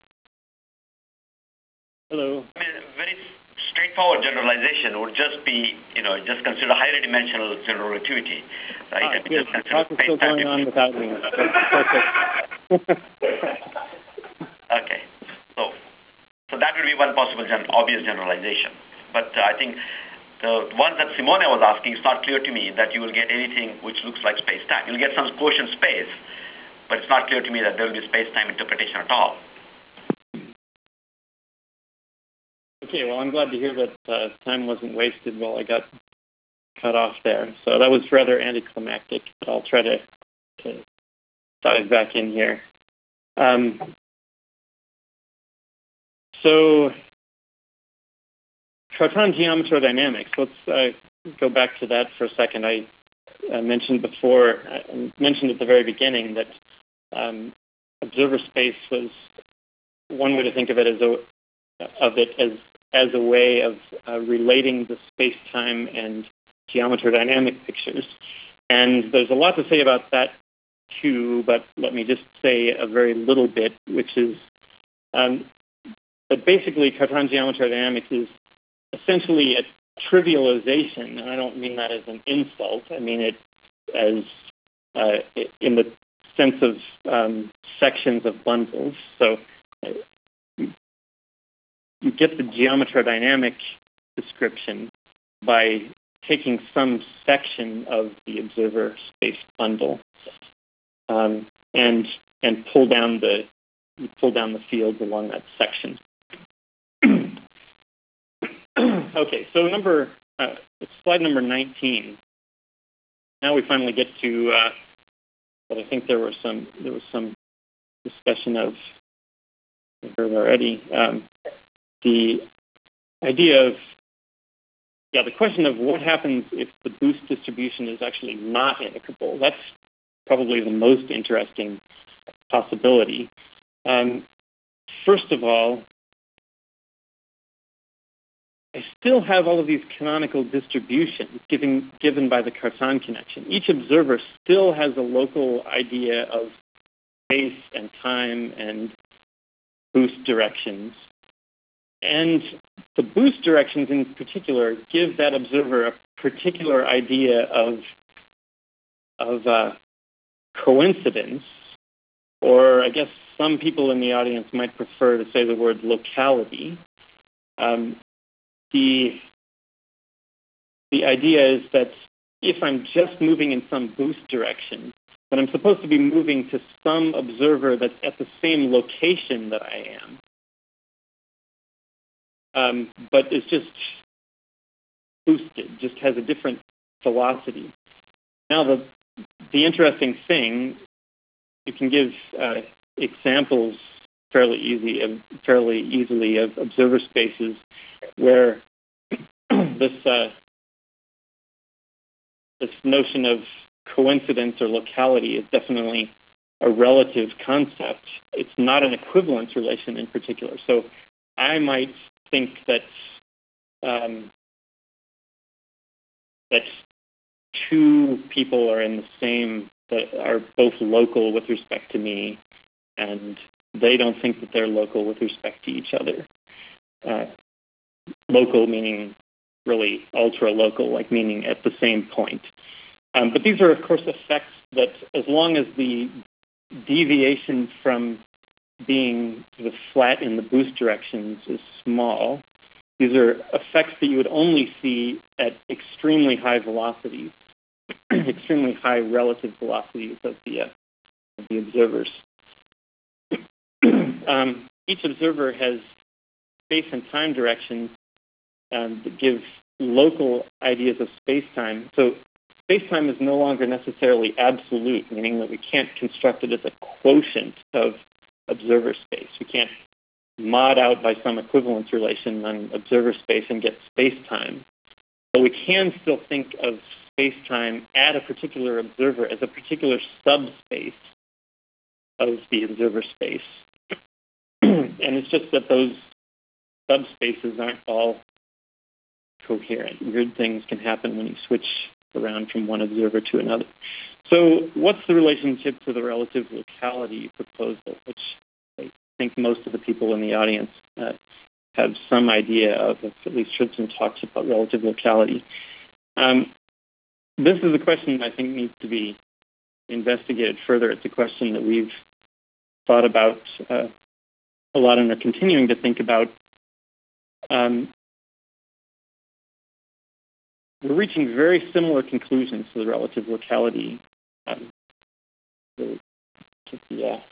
Hello. I mean, very straightforward generalization would just be, you know, just consider higher dimensional general relativity, right? Ah, I mean, good. just The talk is still going on without me. Perfect. Okay. So, so that would be one possible gen obvious generalization. But uh, I think the ones that Simone was asking, it's not clear to me that you will get anything which looks like space-time. You'll get some quotient space, but it's not clear to me that there will be space-time interpretation at all. Okay, well, I'm glad to hear that uh, time wasn't wasted while I got cut off there. So that was rather anticlimactic, but I'll try to, to dive back in here. Um, so, Cartan geometrodynamics, let's uh, go back to that for a second. I uh, mentioned before, I mentioned at the very beginning that um, observer space was one way to think of it as a, of it as as a way of uh, relating the space-time and geometrodynamic pictures. And there's a lot to say about that too, but let me just say a very little bit, which is um, that basically Cartan geometrodynamics is essentially a trivialization, and I don't mean that as an insult. I mean it as uh, in the sense of um, sections of bundles. So uh, you get the geometrodynamic description by taking some section of the observer space bundle um, and and pull down the you pull down the fields along that section. Okay, so number uh, slide number nineteen. Now we finally get to uh, what I think there were some there was some discussion of already. Um, the idea of yeah, the question of what happens if the boost distribution is actually not amicable. That's probably the most interesting possibility. Um, first of all, I still have all of these canonical distributions given, given by the Cartan connection. Each observer still has a local idea of space and time and boost directions. And the boost directions in particular give that observer a particular idea of, of uh, coincidence, or I guess some people in the audience might prefer to say the word locality. Um, the, the idea is that if I'm just moving in some boost direction, then I'm supposed to be moving to some observer that's at the same location that I am. Um, but it's just boosted, just has a different velocity. Now, the the interesting thing, you can give uh, examples fairly easy, of, fairly easily of observer spaces where this uh, this notion of coincidence or locality is definitely a relative concept. It's not an equivalence relation in particular. So I might think that um, that two people are in the same, that are both local with respect to me, and they don't think that they're local with respect to each other. Uh, local meaning really ultra-local, like meaning at the same point. Um, but these are, of course, effects that as long as the deviation from being sort of flat in the boost directions is small, these are effects that you would only see at extremely high velocities, extremely high relative velocities of the, uh, of the observers. um, each observer has space and time directions um, that give local ideas of space-time. So space-time is no longer necessarily absolute, meaning that we can't construct it as a quotient of observer space. We can't mod out by some equivalence relation on observer space and get space-time. But we can still think of space-time at a particular observer as a particular subspace of the observer space. And it's just that those subspaces aren't all coherent. Weird things can happen when you switch around from one observer to another. So what's the relationship to the relative locality proposal, which I think most of the people in the audience uh, have some idea of, if at least Schritzen talks about relative locality. Um, this is a question that I think needs to be investigated further. It's a question that we've thought about uh, a lot and are continuing to think about. Um, we're reaching very similar conclusions to the relative locality, um, the, to the uh,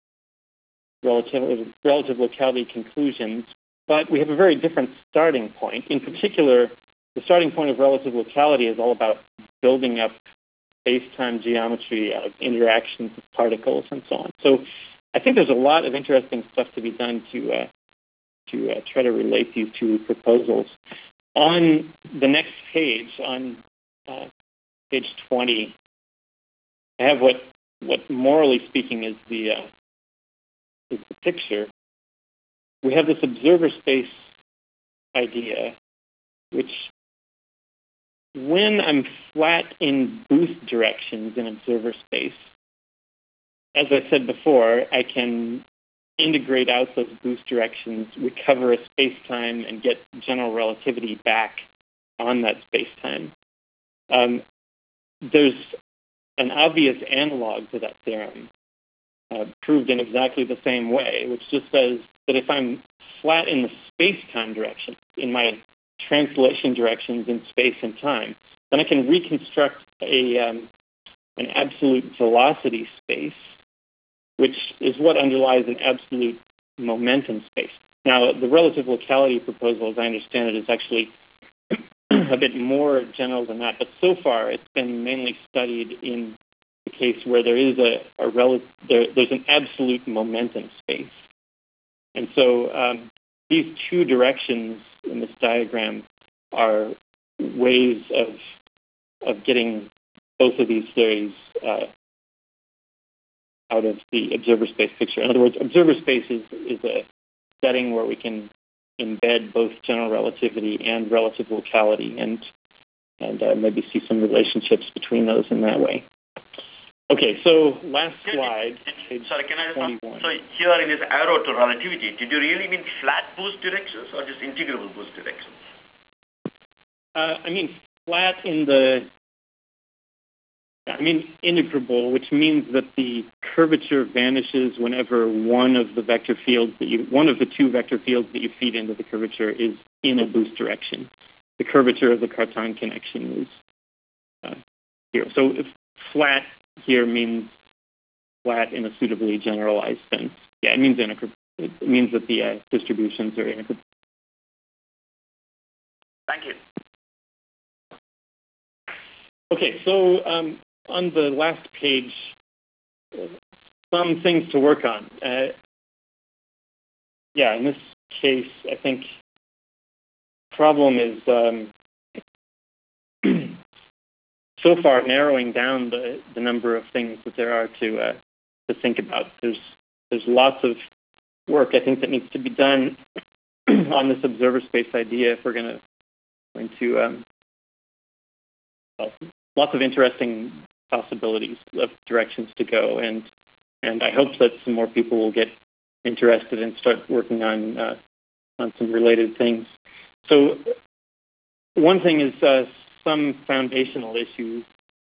relative, relative locality conclusions, but we have a very different starting point. In particular, the starting point of relative locality is all about building up space-time geometry out of interactions of particles and so on. So I think there's a lot of interesting stuff to be done to uh, to uh, try to relate these two proposals. On the next page, on uh, page twenty, I have what, what morally speaking is the uh, is the picture. We have this observer space idea, which when I'm flat in boost directions in observer space, as I said before, I can integrate out those boost directions, recover a space-time, and get general relativity back on that space-time. Um, there's an obvious analog to that theorem, uh, proved in exactly the same way, which just says that if I'm flat in the space-time direction, in my translation directions in space and time, then I can reconstruct a um, an absolute velocity space, which is what underlies an absolute momentum space. Now, the relative locality proposal, as I understand it, is actually a bit more general than that, but so far it's been mainly studied in the case where there is a, a rel- there, there's an absolute momentum space. And so um, these two directions in this diagram are ways of of getting both of these theories uh, out of the observer space picture. In other words, observer space is, is a setting where we can embed both general relativity and relative locality, and and uh, maybe see some relationships between those in that way. Okay, so last slide, page Sorry, can I just twenty-one. So here in this arrow to relativity, did you really mean flat boost directions or just integrable boost directions? Uh, I mean flat in the, I mean integrable, which means that the curvature vanishes whenever one of the vector fields that you, one of the two vector fields that you feed into the curvature is in a boost direction. The curvature of the Cartan connection is uh, here. So if flat here means flat in a suitably generalized sense. Yeah, it means integrable. It means that the uh, distributions are integrable. Thank you. Okay, so um, on the last page, uh, some things to work on. Uh, yeah, in this case, I think problem is um, so far narrowing down the, the number of things that there are to uh, to think about. There's there's lots of work I think that needs to be done on this observer space idea if we're going to going to um, well, lots of interesting possibilities of directions to go, and and I hope that some more people will get interested and start working on uh, on some related things. So one thing is uh, some foundational issues.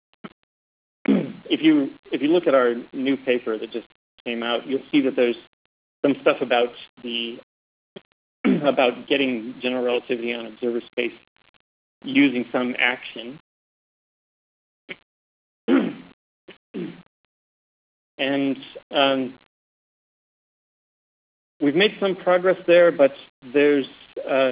If you if you look at our new paper that just came out, you'll see that there's some stuff about the about getting general relativity on observer space using some action. And um, we've made some progress there, but there's uh,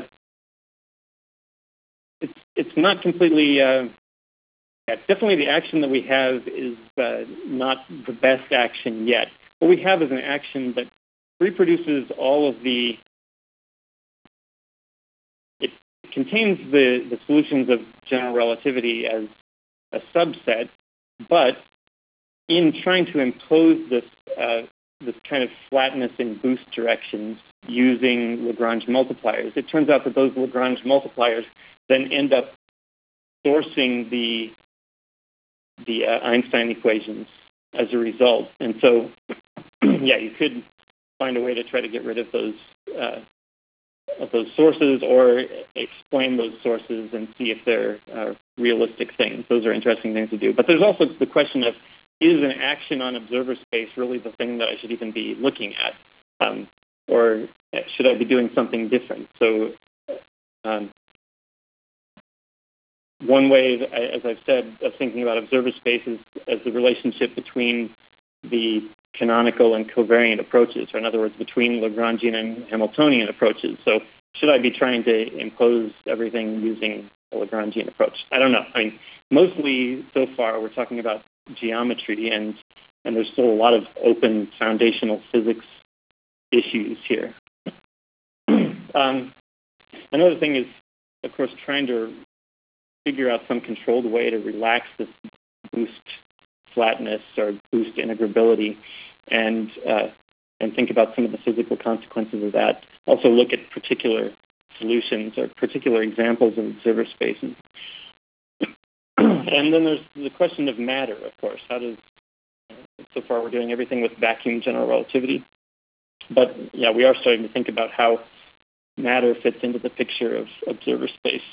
it's it's not completely. Uh, yeah, definitely, the action that we have is uh, not the best action yet. What we have is an action that reproduces all of the. It contains the the solutions of general relativity as a subset, but in trying to impose this uh, this kind of flatness in boost directions using Lagrange multipliers, it turns out that those Lagrange multipliers then end up sourcing the the uh, Einstein equations as a result. And so, yeah, you could find a way to try to get rid of those uh, of those sources or explain those sources and see if they're uh, realistic things. Those are interesting things to do. But there's also the question of, is an action on observer space really the thing that I should even be looking at? Um, or should I be doing something different? So um, one way, that I, as I've said, of thinking about observer space is as the relationship between the canonical and covariant approaches, or in other words, between Lagrangian and Hamiltonian approaches. So should I be trying to impose everything using a Lagrangian approach? I don't know. I mean, mostly so far we're talking about geometry, and, and there's still a lot of open foundational physics issues here. um, another thing is, of course, trying to figure out some controlled way to relax this boost flatness or boost integrability, and uh, and think about some of the physical consequences of that. Also look at particular solutions or particular examples of observer spaces. And then there's the question of matter, of course. How does, so far we're doing everything with vacuum general relativity, but yeah, we are starting to think about how matter fits into the picture of observer space.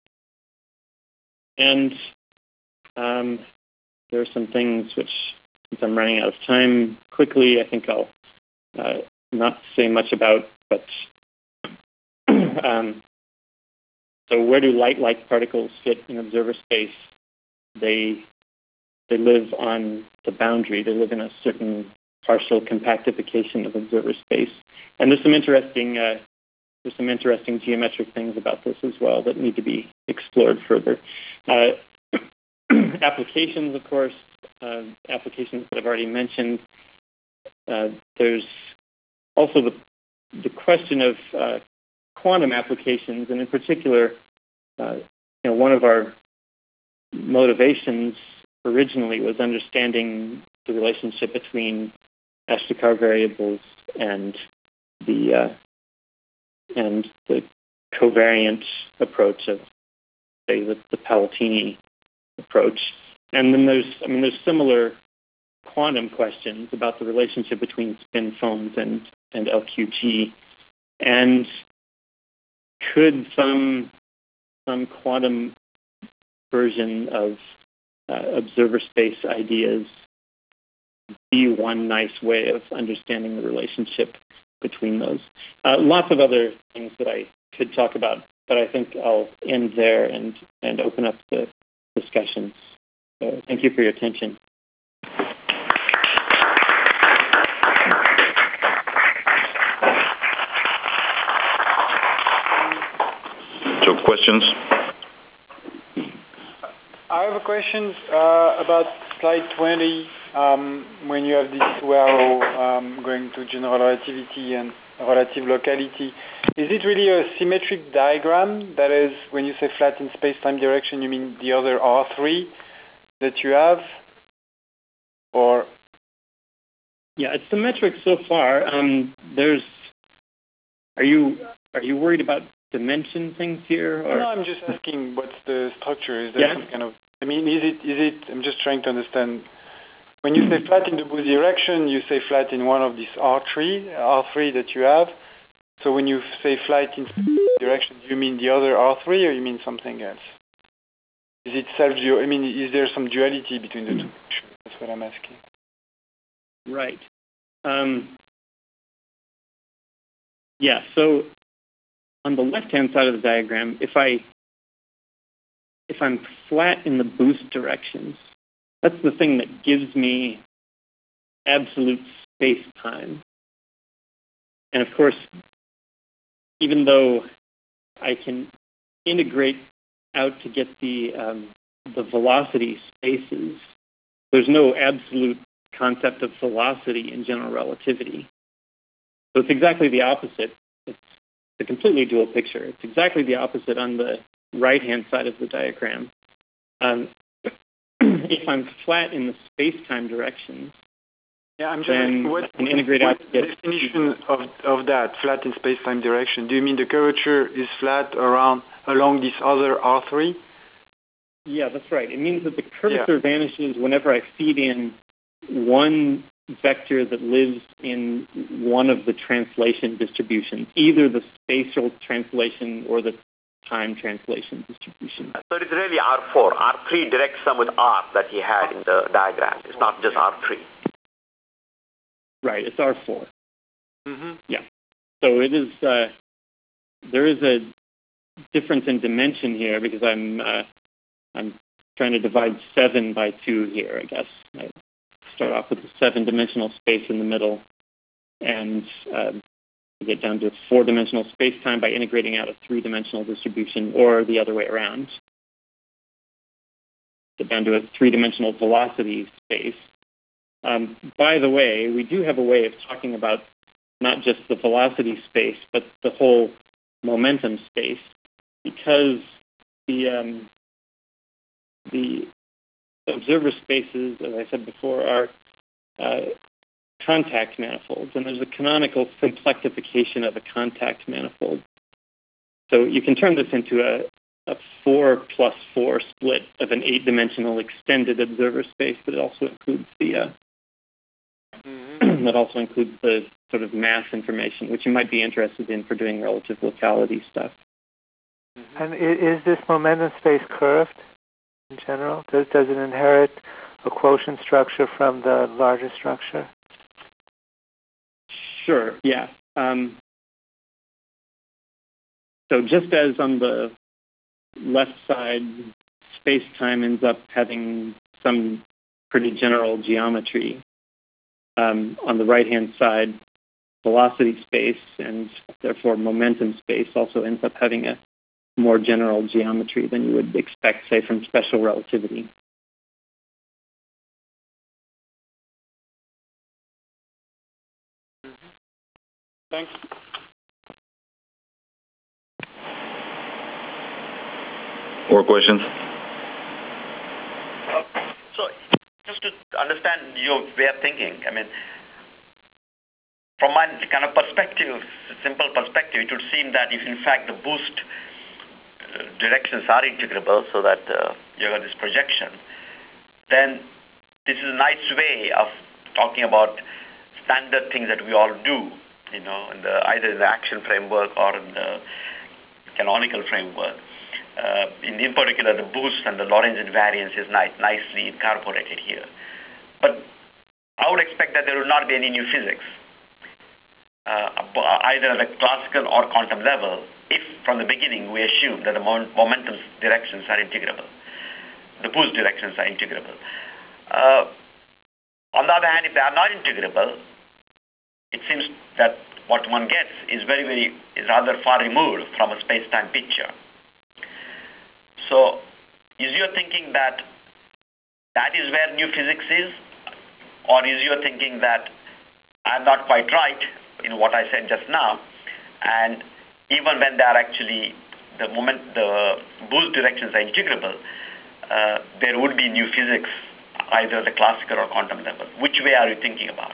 And um, there are some things which, since I'm running out of time quickly, I think I'll uh, not say much about, but um, so where do light-like particles fit in observer space? They they live on the boundary. They live in a certain partial compactification of observer space, and there's some interesting uh, there's some interesting geometric things about this as well that need to be explored further. Uh, applications, of course, uh, applications that I've already mentioned. Uh, there's also the the question of uh, quantum applications, and in particular, uh, you know, one of our motivations originally was understanding the relationship between Ashtekar variables and the uh, and the covariant approach of, say, the, the Palatini approach. And then there's, I mean, there's similar quantum questions about the relationship between spin foams and, and L Q G. And could some some quantum version of uh, observer space ideas be one nice way of understanding the relationship between those? Uh, lots of other things that I could talk about, but I think I'll end there and, and open up the discussions. So thank you for your attention. So questions? I have a question uh, about slide twenty, um, when you have this two arrow um, going to general relativity and relative locality. Is it really a symmetric diagram? That is, when you say flat in space-time direction, you mean the other R three that you have? Or? Yeah, it's symmetric so far. Um, there's, are you are you worried about dimension things here? Or? No, I'm just asking what's the structure. Is there yeah. some kind of, I mean, is it, is it, I'm just trying to understand. When you say flat in the boost direction, you say flat in one of these R three, R three that you have. So when you say flat in direction, do you mean the other R three or you mean something else? Is it self-dual? I mean, is there some duality between the two? That's what I'm asking. Right. Um, yeah, so on the left-hand side of the diagram, if I if I'm flat in the boost directions, that's the thing that gives me absolute space-time. And of course, even though I can integrate out to get the um, the velocity spaces, there's no absolute concept of velocity in general relativity. So it's exactly the opposite. It's a completely dual picture. It's exactly the opposite on the right-hand side of the diagram. Um, if I'm flat in the space-time direction, yeah, I'm just then what, I can integrate what out to get the definition of, of that, flat in space-time direction? Do you mean the curvature is flat around along this other R three? Yeah, that's right. It means that the curvature yeah. vanishes whenever I feed in one vector that lives in one of the translation distributions, either the spatial translation or the time translation distribution. So it's really R four. R three directs sum with R that he had in the diagram. It's not just R three. Right, it's R four. Mm-hmm. Yeah. So it is, uh, there is a difference in dimension here because I'm uh, I'm trying to divide seven by two here, I guess. I start off with a seven-dimensional space in the middle, and uh, get down to four-dimensional space-time by integrating out a three-dimensional distribution, or the other way around. Get down to a three-dimensional velocity space. Um, by the way, we do have a way of talking about not just the velocity space, but the whole momentum space, because the um, the observer spaces, as I said before, are uh, contact manifolds, and there's a canonical symplectification of a contact manifold. So you can turn this into a, a four plus four split of an eight-dimensional extended observer space, but it also includes the uh, mm-hmm. that also includes the sort of mass information, which you might be interested in for doing relative locality stuff. And is this momentum space curved in general? Does does it inherit a quotient structure from the larger structure? Sure, yeah. Um, so just as on the left side, space-time ends up having some pretty general geometry, um, on the right-hand side, velocity space and therefore momentum space also ends up having a more general geometry than you would expect, say, from special relativity. Thanks. More questions? Uh, so, just to understand your way of thinking, I mean, from my kind of perspective, simple perspective, it would seem that if in fact the boost uh, directions are integrable, so that uh, you have this projection, then this is a nice way of talking about standard things that we all do, you know, in the, either in the action framework or in the canonical framework. Uh, in, in particular, the boost and the Lorentz invariance is nice, nicely incorporated here. But I would expect that there would not be any new physics, uh, either at the classical or quantum level, if from the beginning we assume that the momentum directions are integrable, the boost directions are integrable. Uh, on the other hand, if they are not integrable, it seems that what one gets is very, very, is rather far removed from a space-time picture. So, is your thinking that that is where new physics is, or is your thinking that I'm not quite right in what I said just now, and even when they are actually the moment the boost directions are integrable, uh, there would be new physics, either at the classical or quantum level? Which way are you thinking about?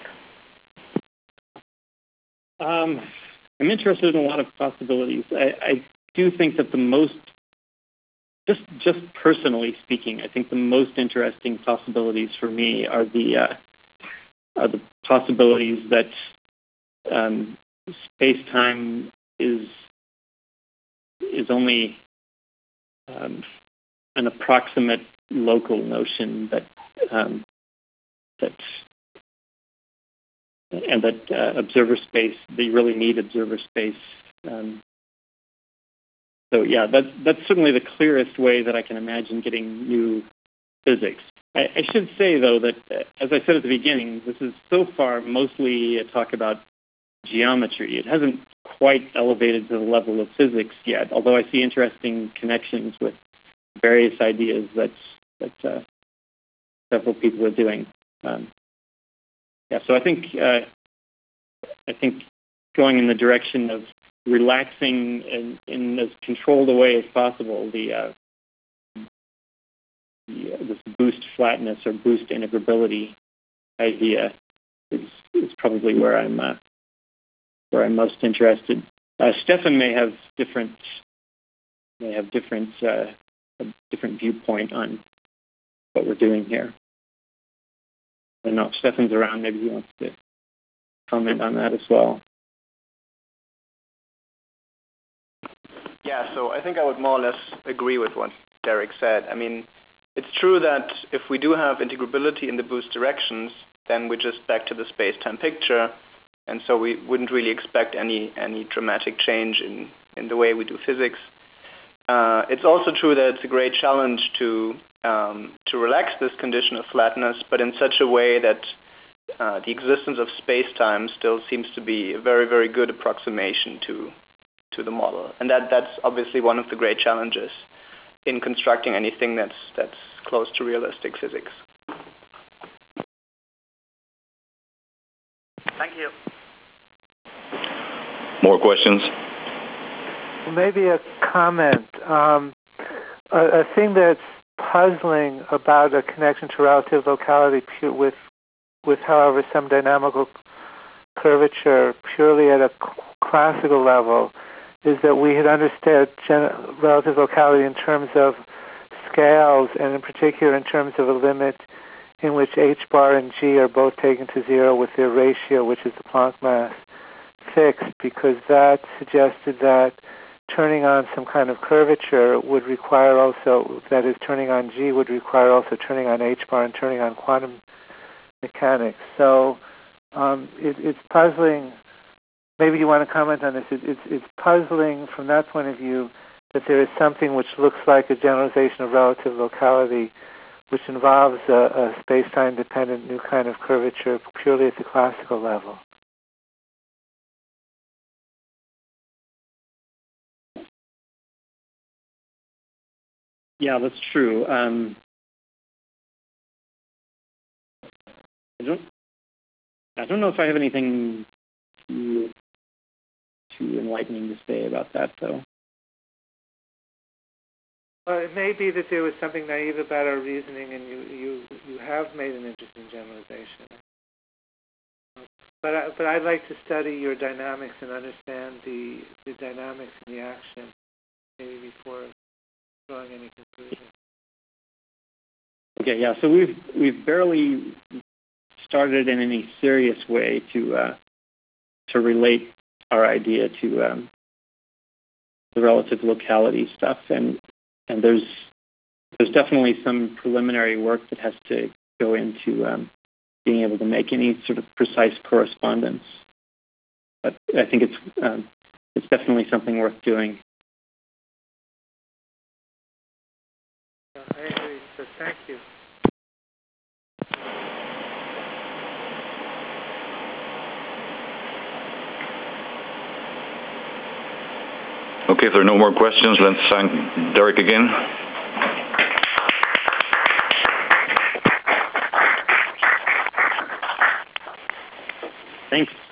Um, I'm interested in a lot of possibilities. I, I do think that the most, just just personally speaking, I think the most interesting possibilities for me are the uh, are the possibilities that um, space-time is is only um, an approximate local notion that um, that. and that uh, observer space, they really need observer space. Um, so yeah, that's, that's certainly the clearest way that I can imagine getting new physics. I, I should say, though, that uh, as I said at the beginning, this is so far mostly a talk about geometry. It hasn't quite elevated to the level of physics yet, although I see interesting connections with various ideas that, that uh, several people are doing. Um, Yeah, so I think uh, I think going in the direction of relaxing in, in as controlled a way as possible the, uh, the uh, this boost flatness or boost integrability idea is, is probably where I'm uh, where I'm most interested. Uh, Stefan may have different may have different uh, a different viewpoint on what we're doing here. I don't know if Stefan's around. Maybe he wants to comment on that as well. Yeah, so I think I would more or less agree with what Derek said. I mean, it's true that if we do have integrability in the boost directions, then we're just back to the space-time picture, and so we wouldn't really expect any any dramatic change in, in the way we do physics. uh, it's also true that it's a great challenge to um, to relax this condition of flatness, but in such a way that uh, the existence of space-time still seems to be a very, very good approximation to to the model. And that that's obviously one of the great challenges in constructing anything that's that's close to realistic physics. Thank you. More questions? Maybe a comment. Um, a, a thing that's puzzling about a connection to relative locality pu- with, with, however, some dynamical curvature purely at a classical level is that we had understood gen- relative locality in terms of scales, and in particular in terms of a limit in which h bar and g are both taken to zero with their ratio, which is the Planck mass, fixed, because that suggested that turning on some kind of curvature would require also, that is, turning on g would require also turning on h bar and turning on quantum mechanics. So um, it, it's puzzling. Maybe you want to comment on this. It, it's, it's puzzling from that point of view that there is something which looks like a generalization of relative locality, which involves a, a space-time dependent new kind of curvature purely at the classical level. Yeah, that's true. Um, I don't. I don't know if I have anything too, too enlightening to say about that, though. Well, it may be that there was something naive about our reasoning, and you you, you have made an interesting generalization. But I, but I'd like to study your dynamics and understand the the dynamics and the action maybe before drawing any conclusion. Okay, yeah. So we've we've barely started in any serious way to uh, to relate our idea to um, the relative locality stuff, and and there's there's definitely some preliminary work that has to go into um, being able to make any sort of precise correspondence. But I think it's um, it's definitely something worth doing. I agree. So thank you. Okay, if there are no more questions, let's thank Derek again. Thanks.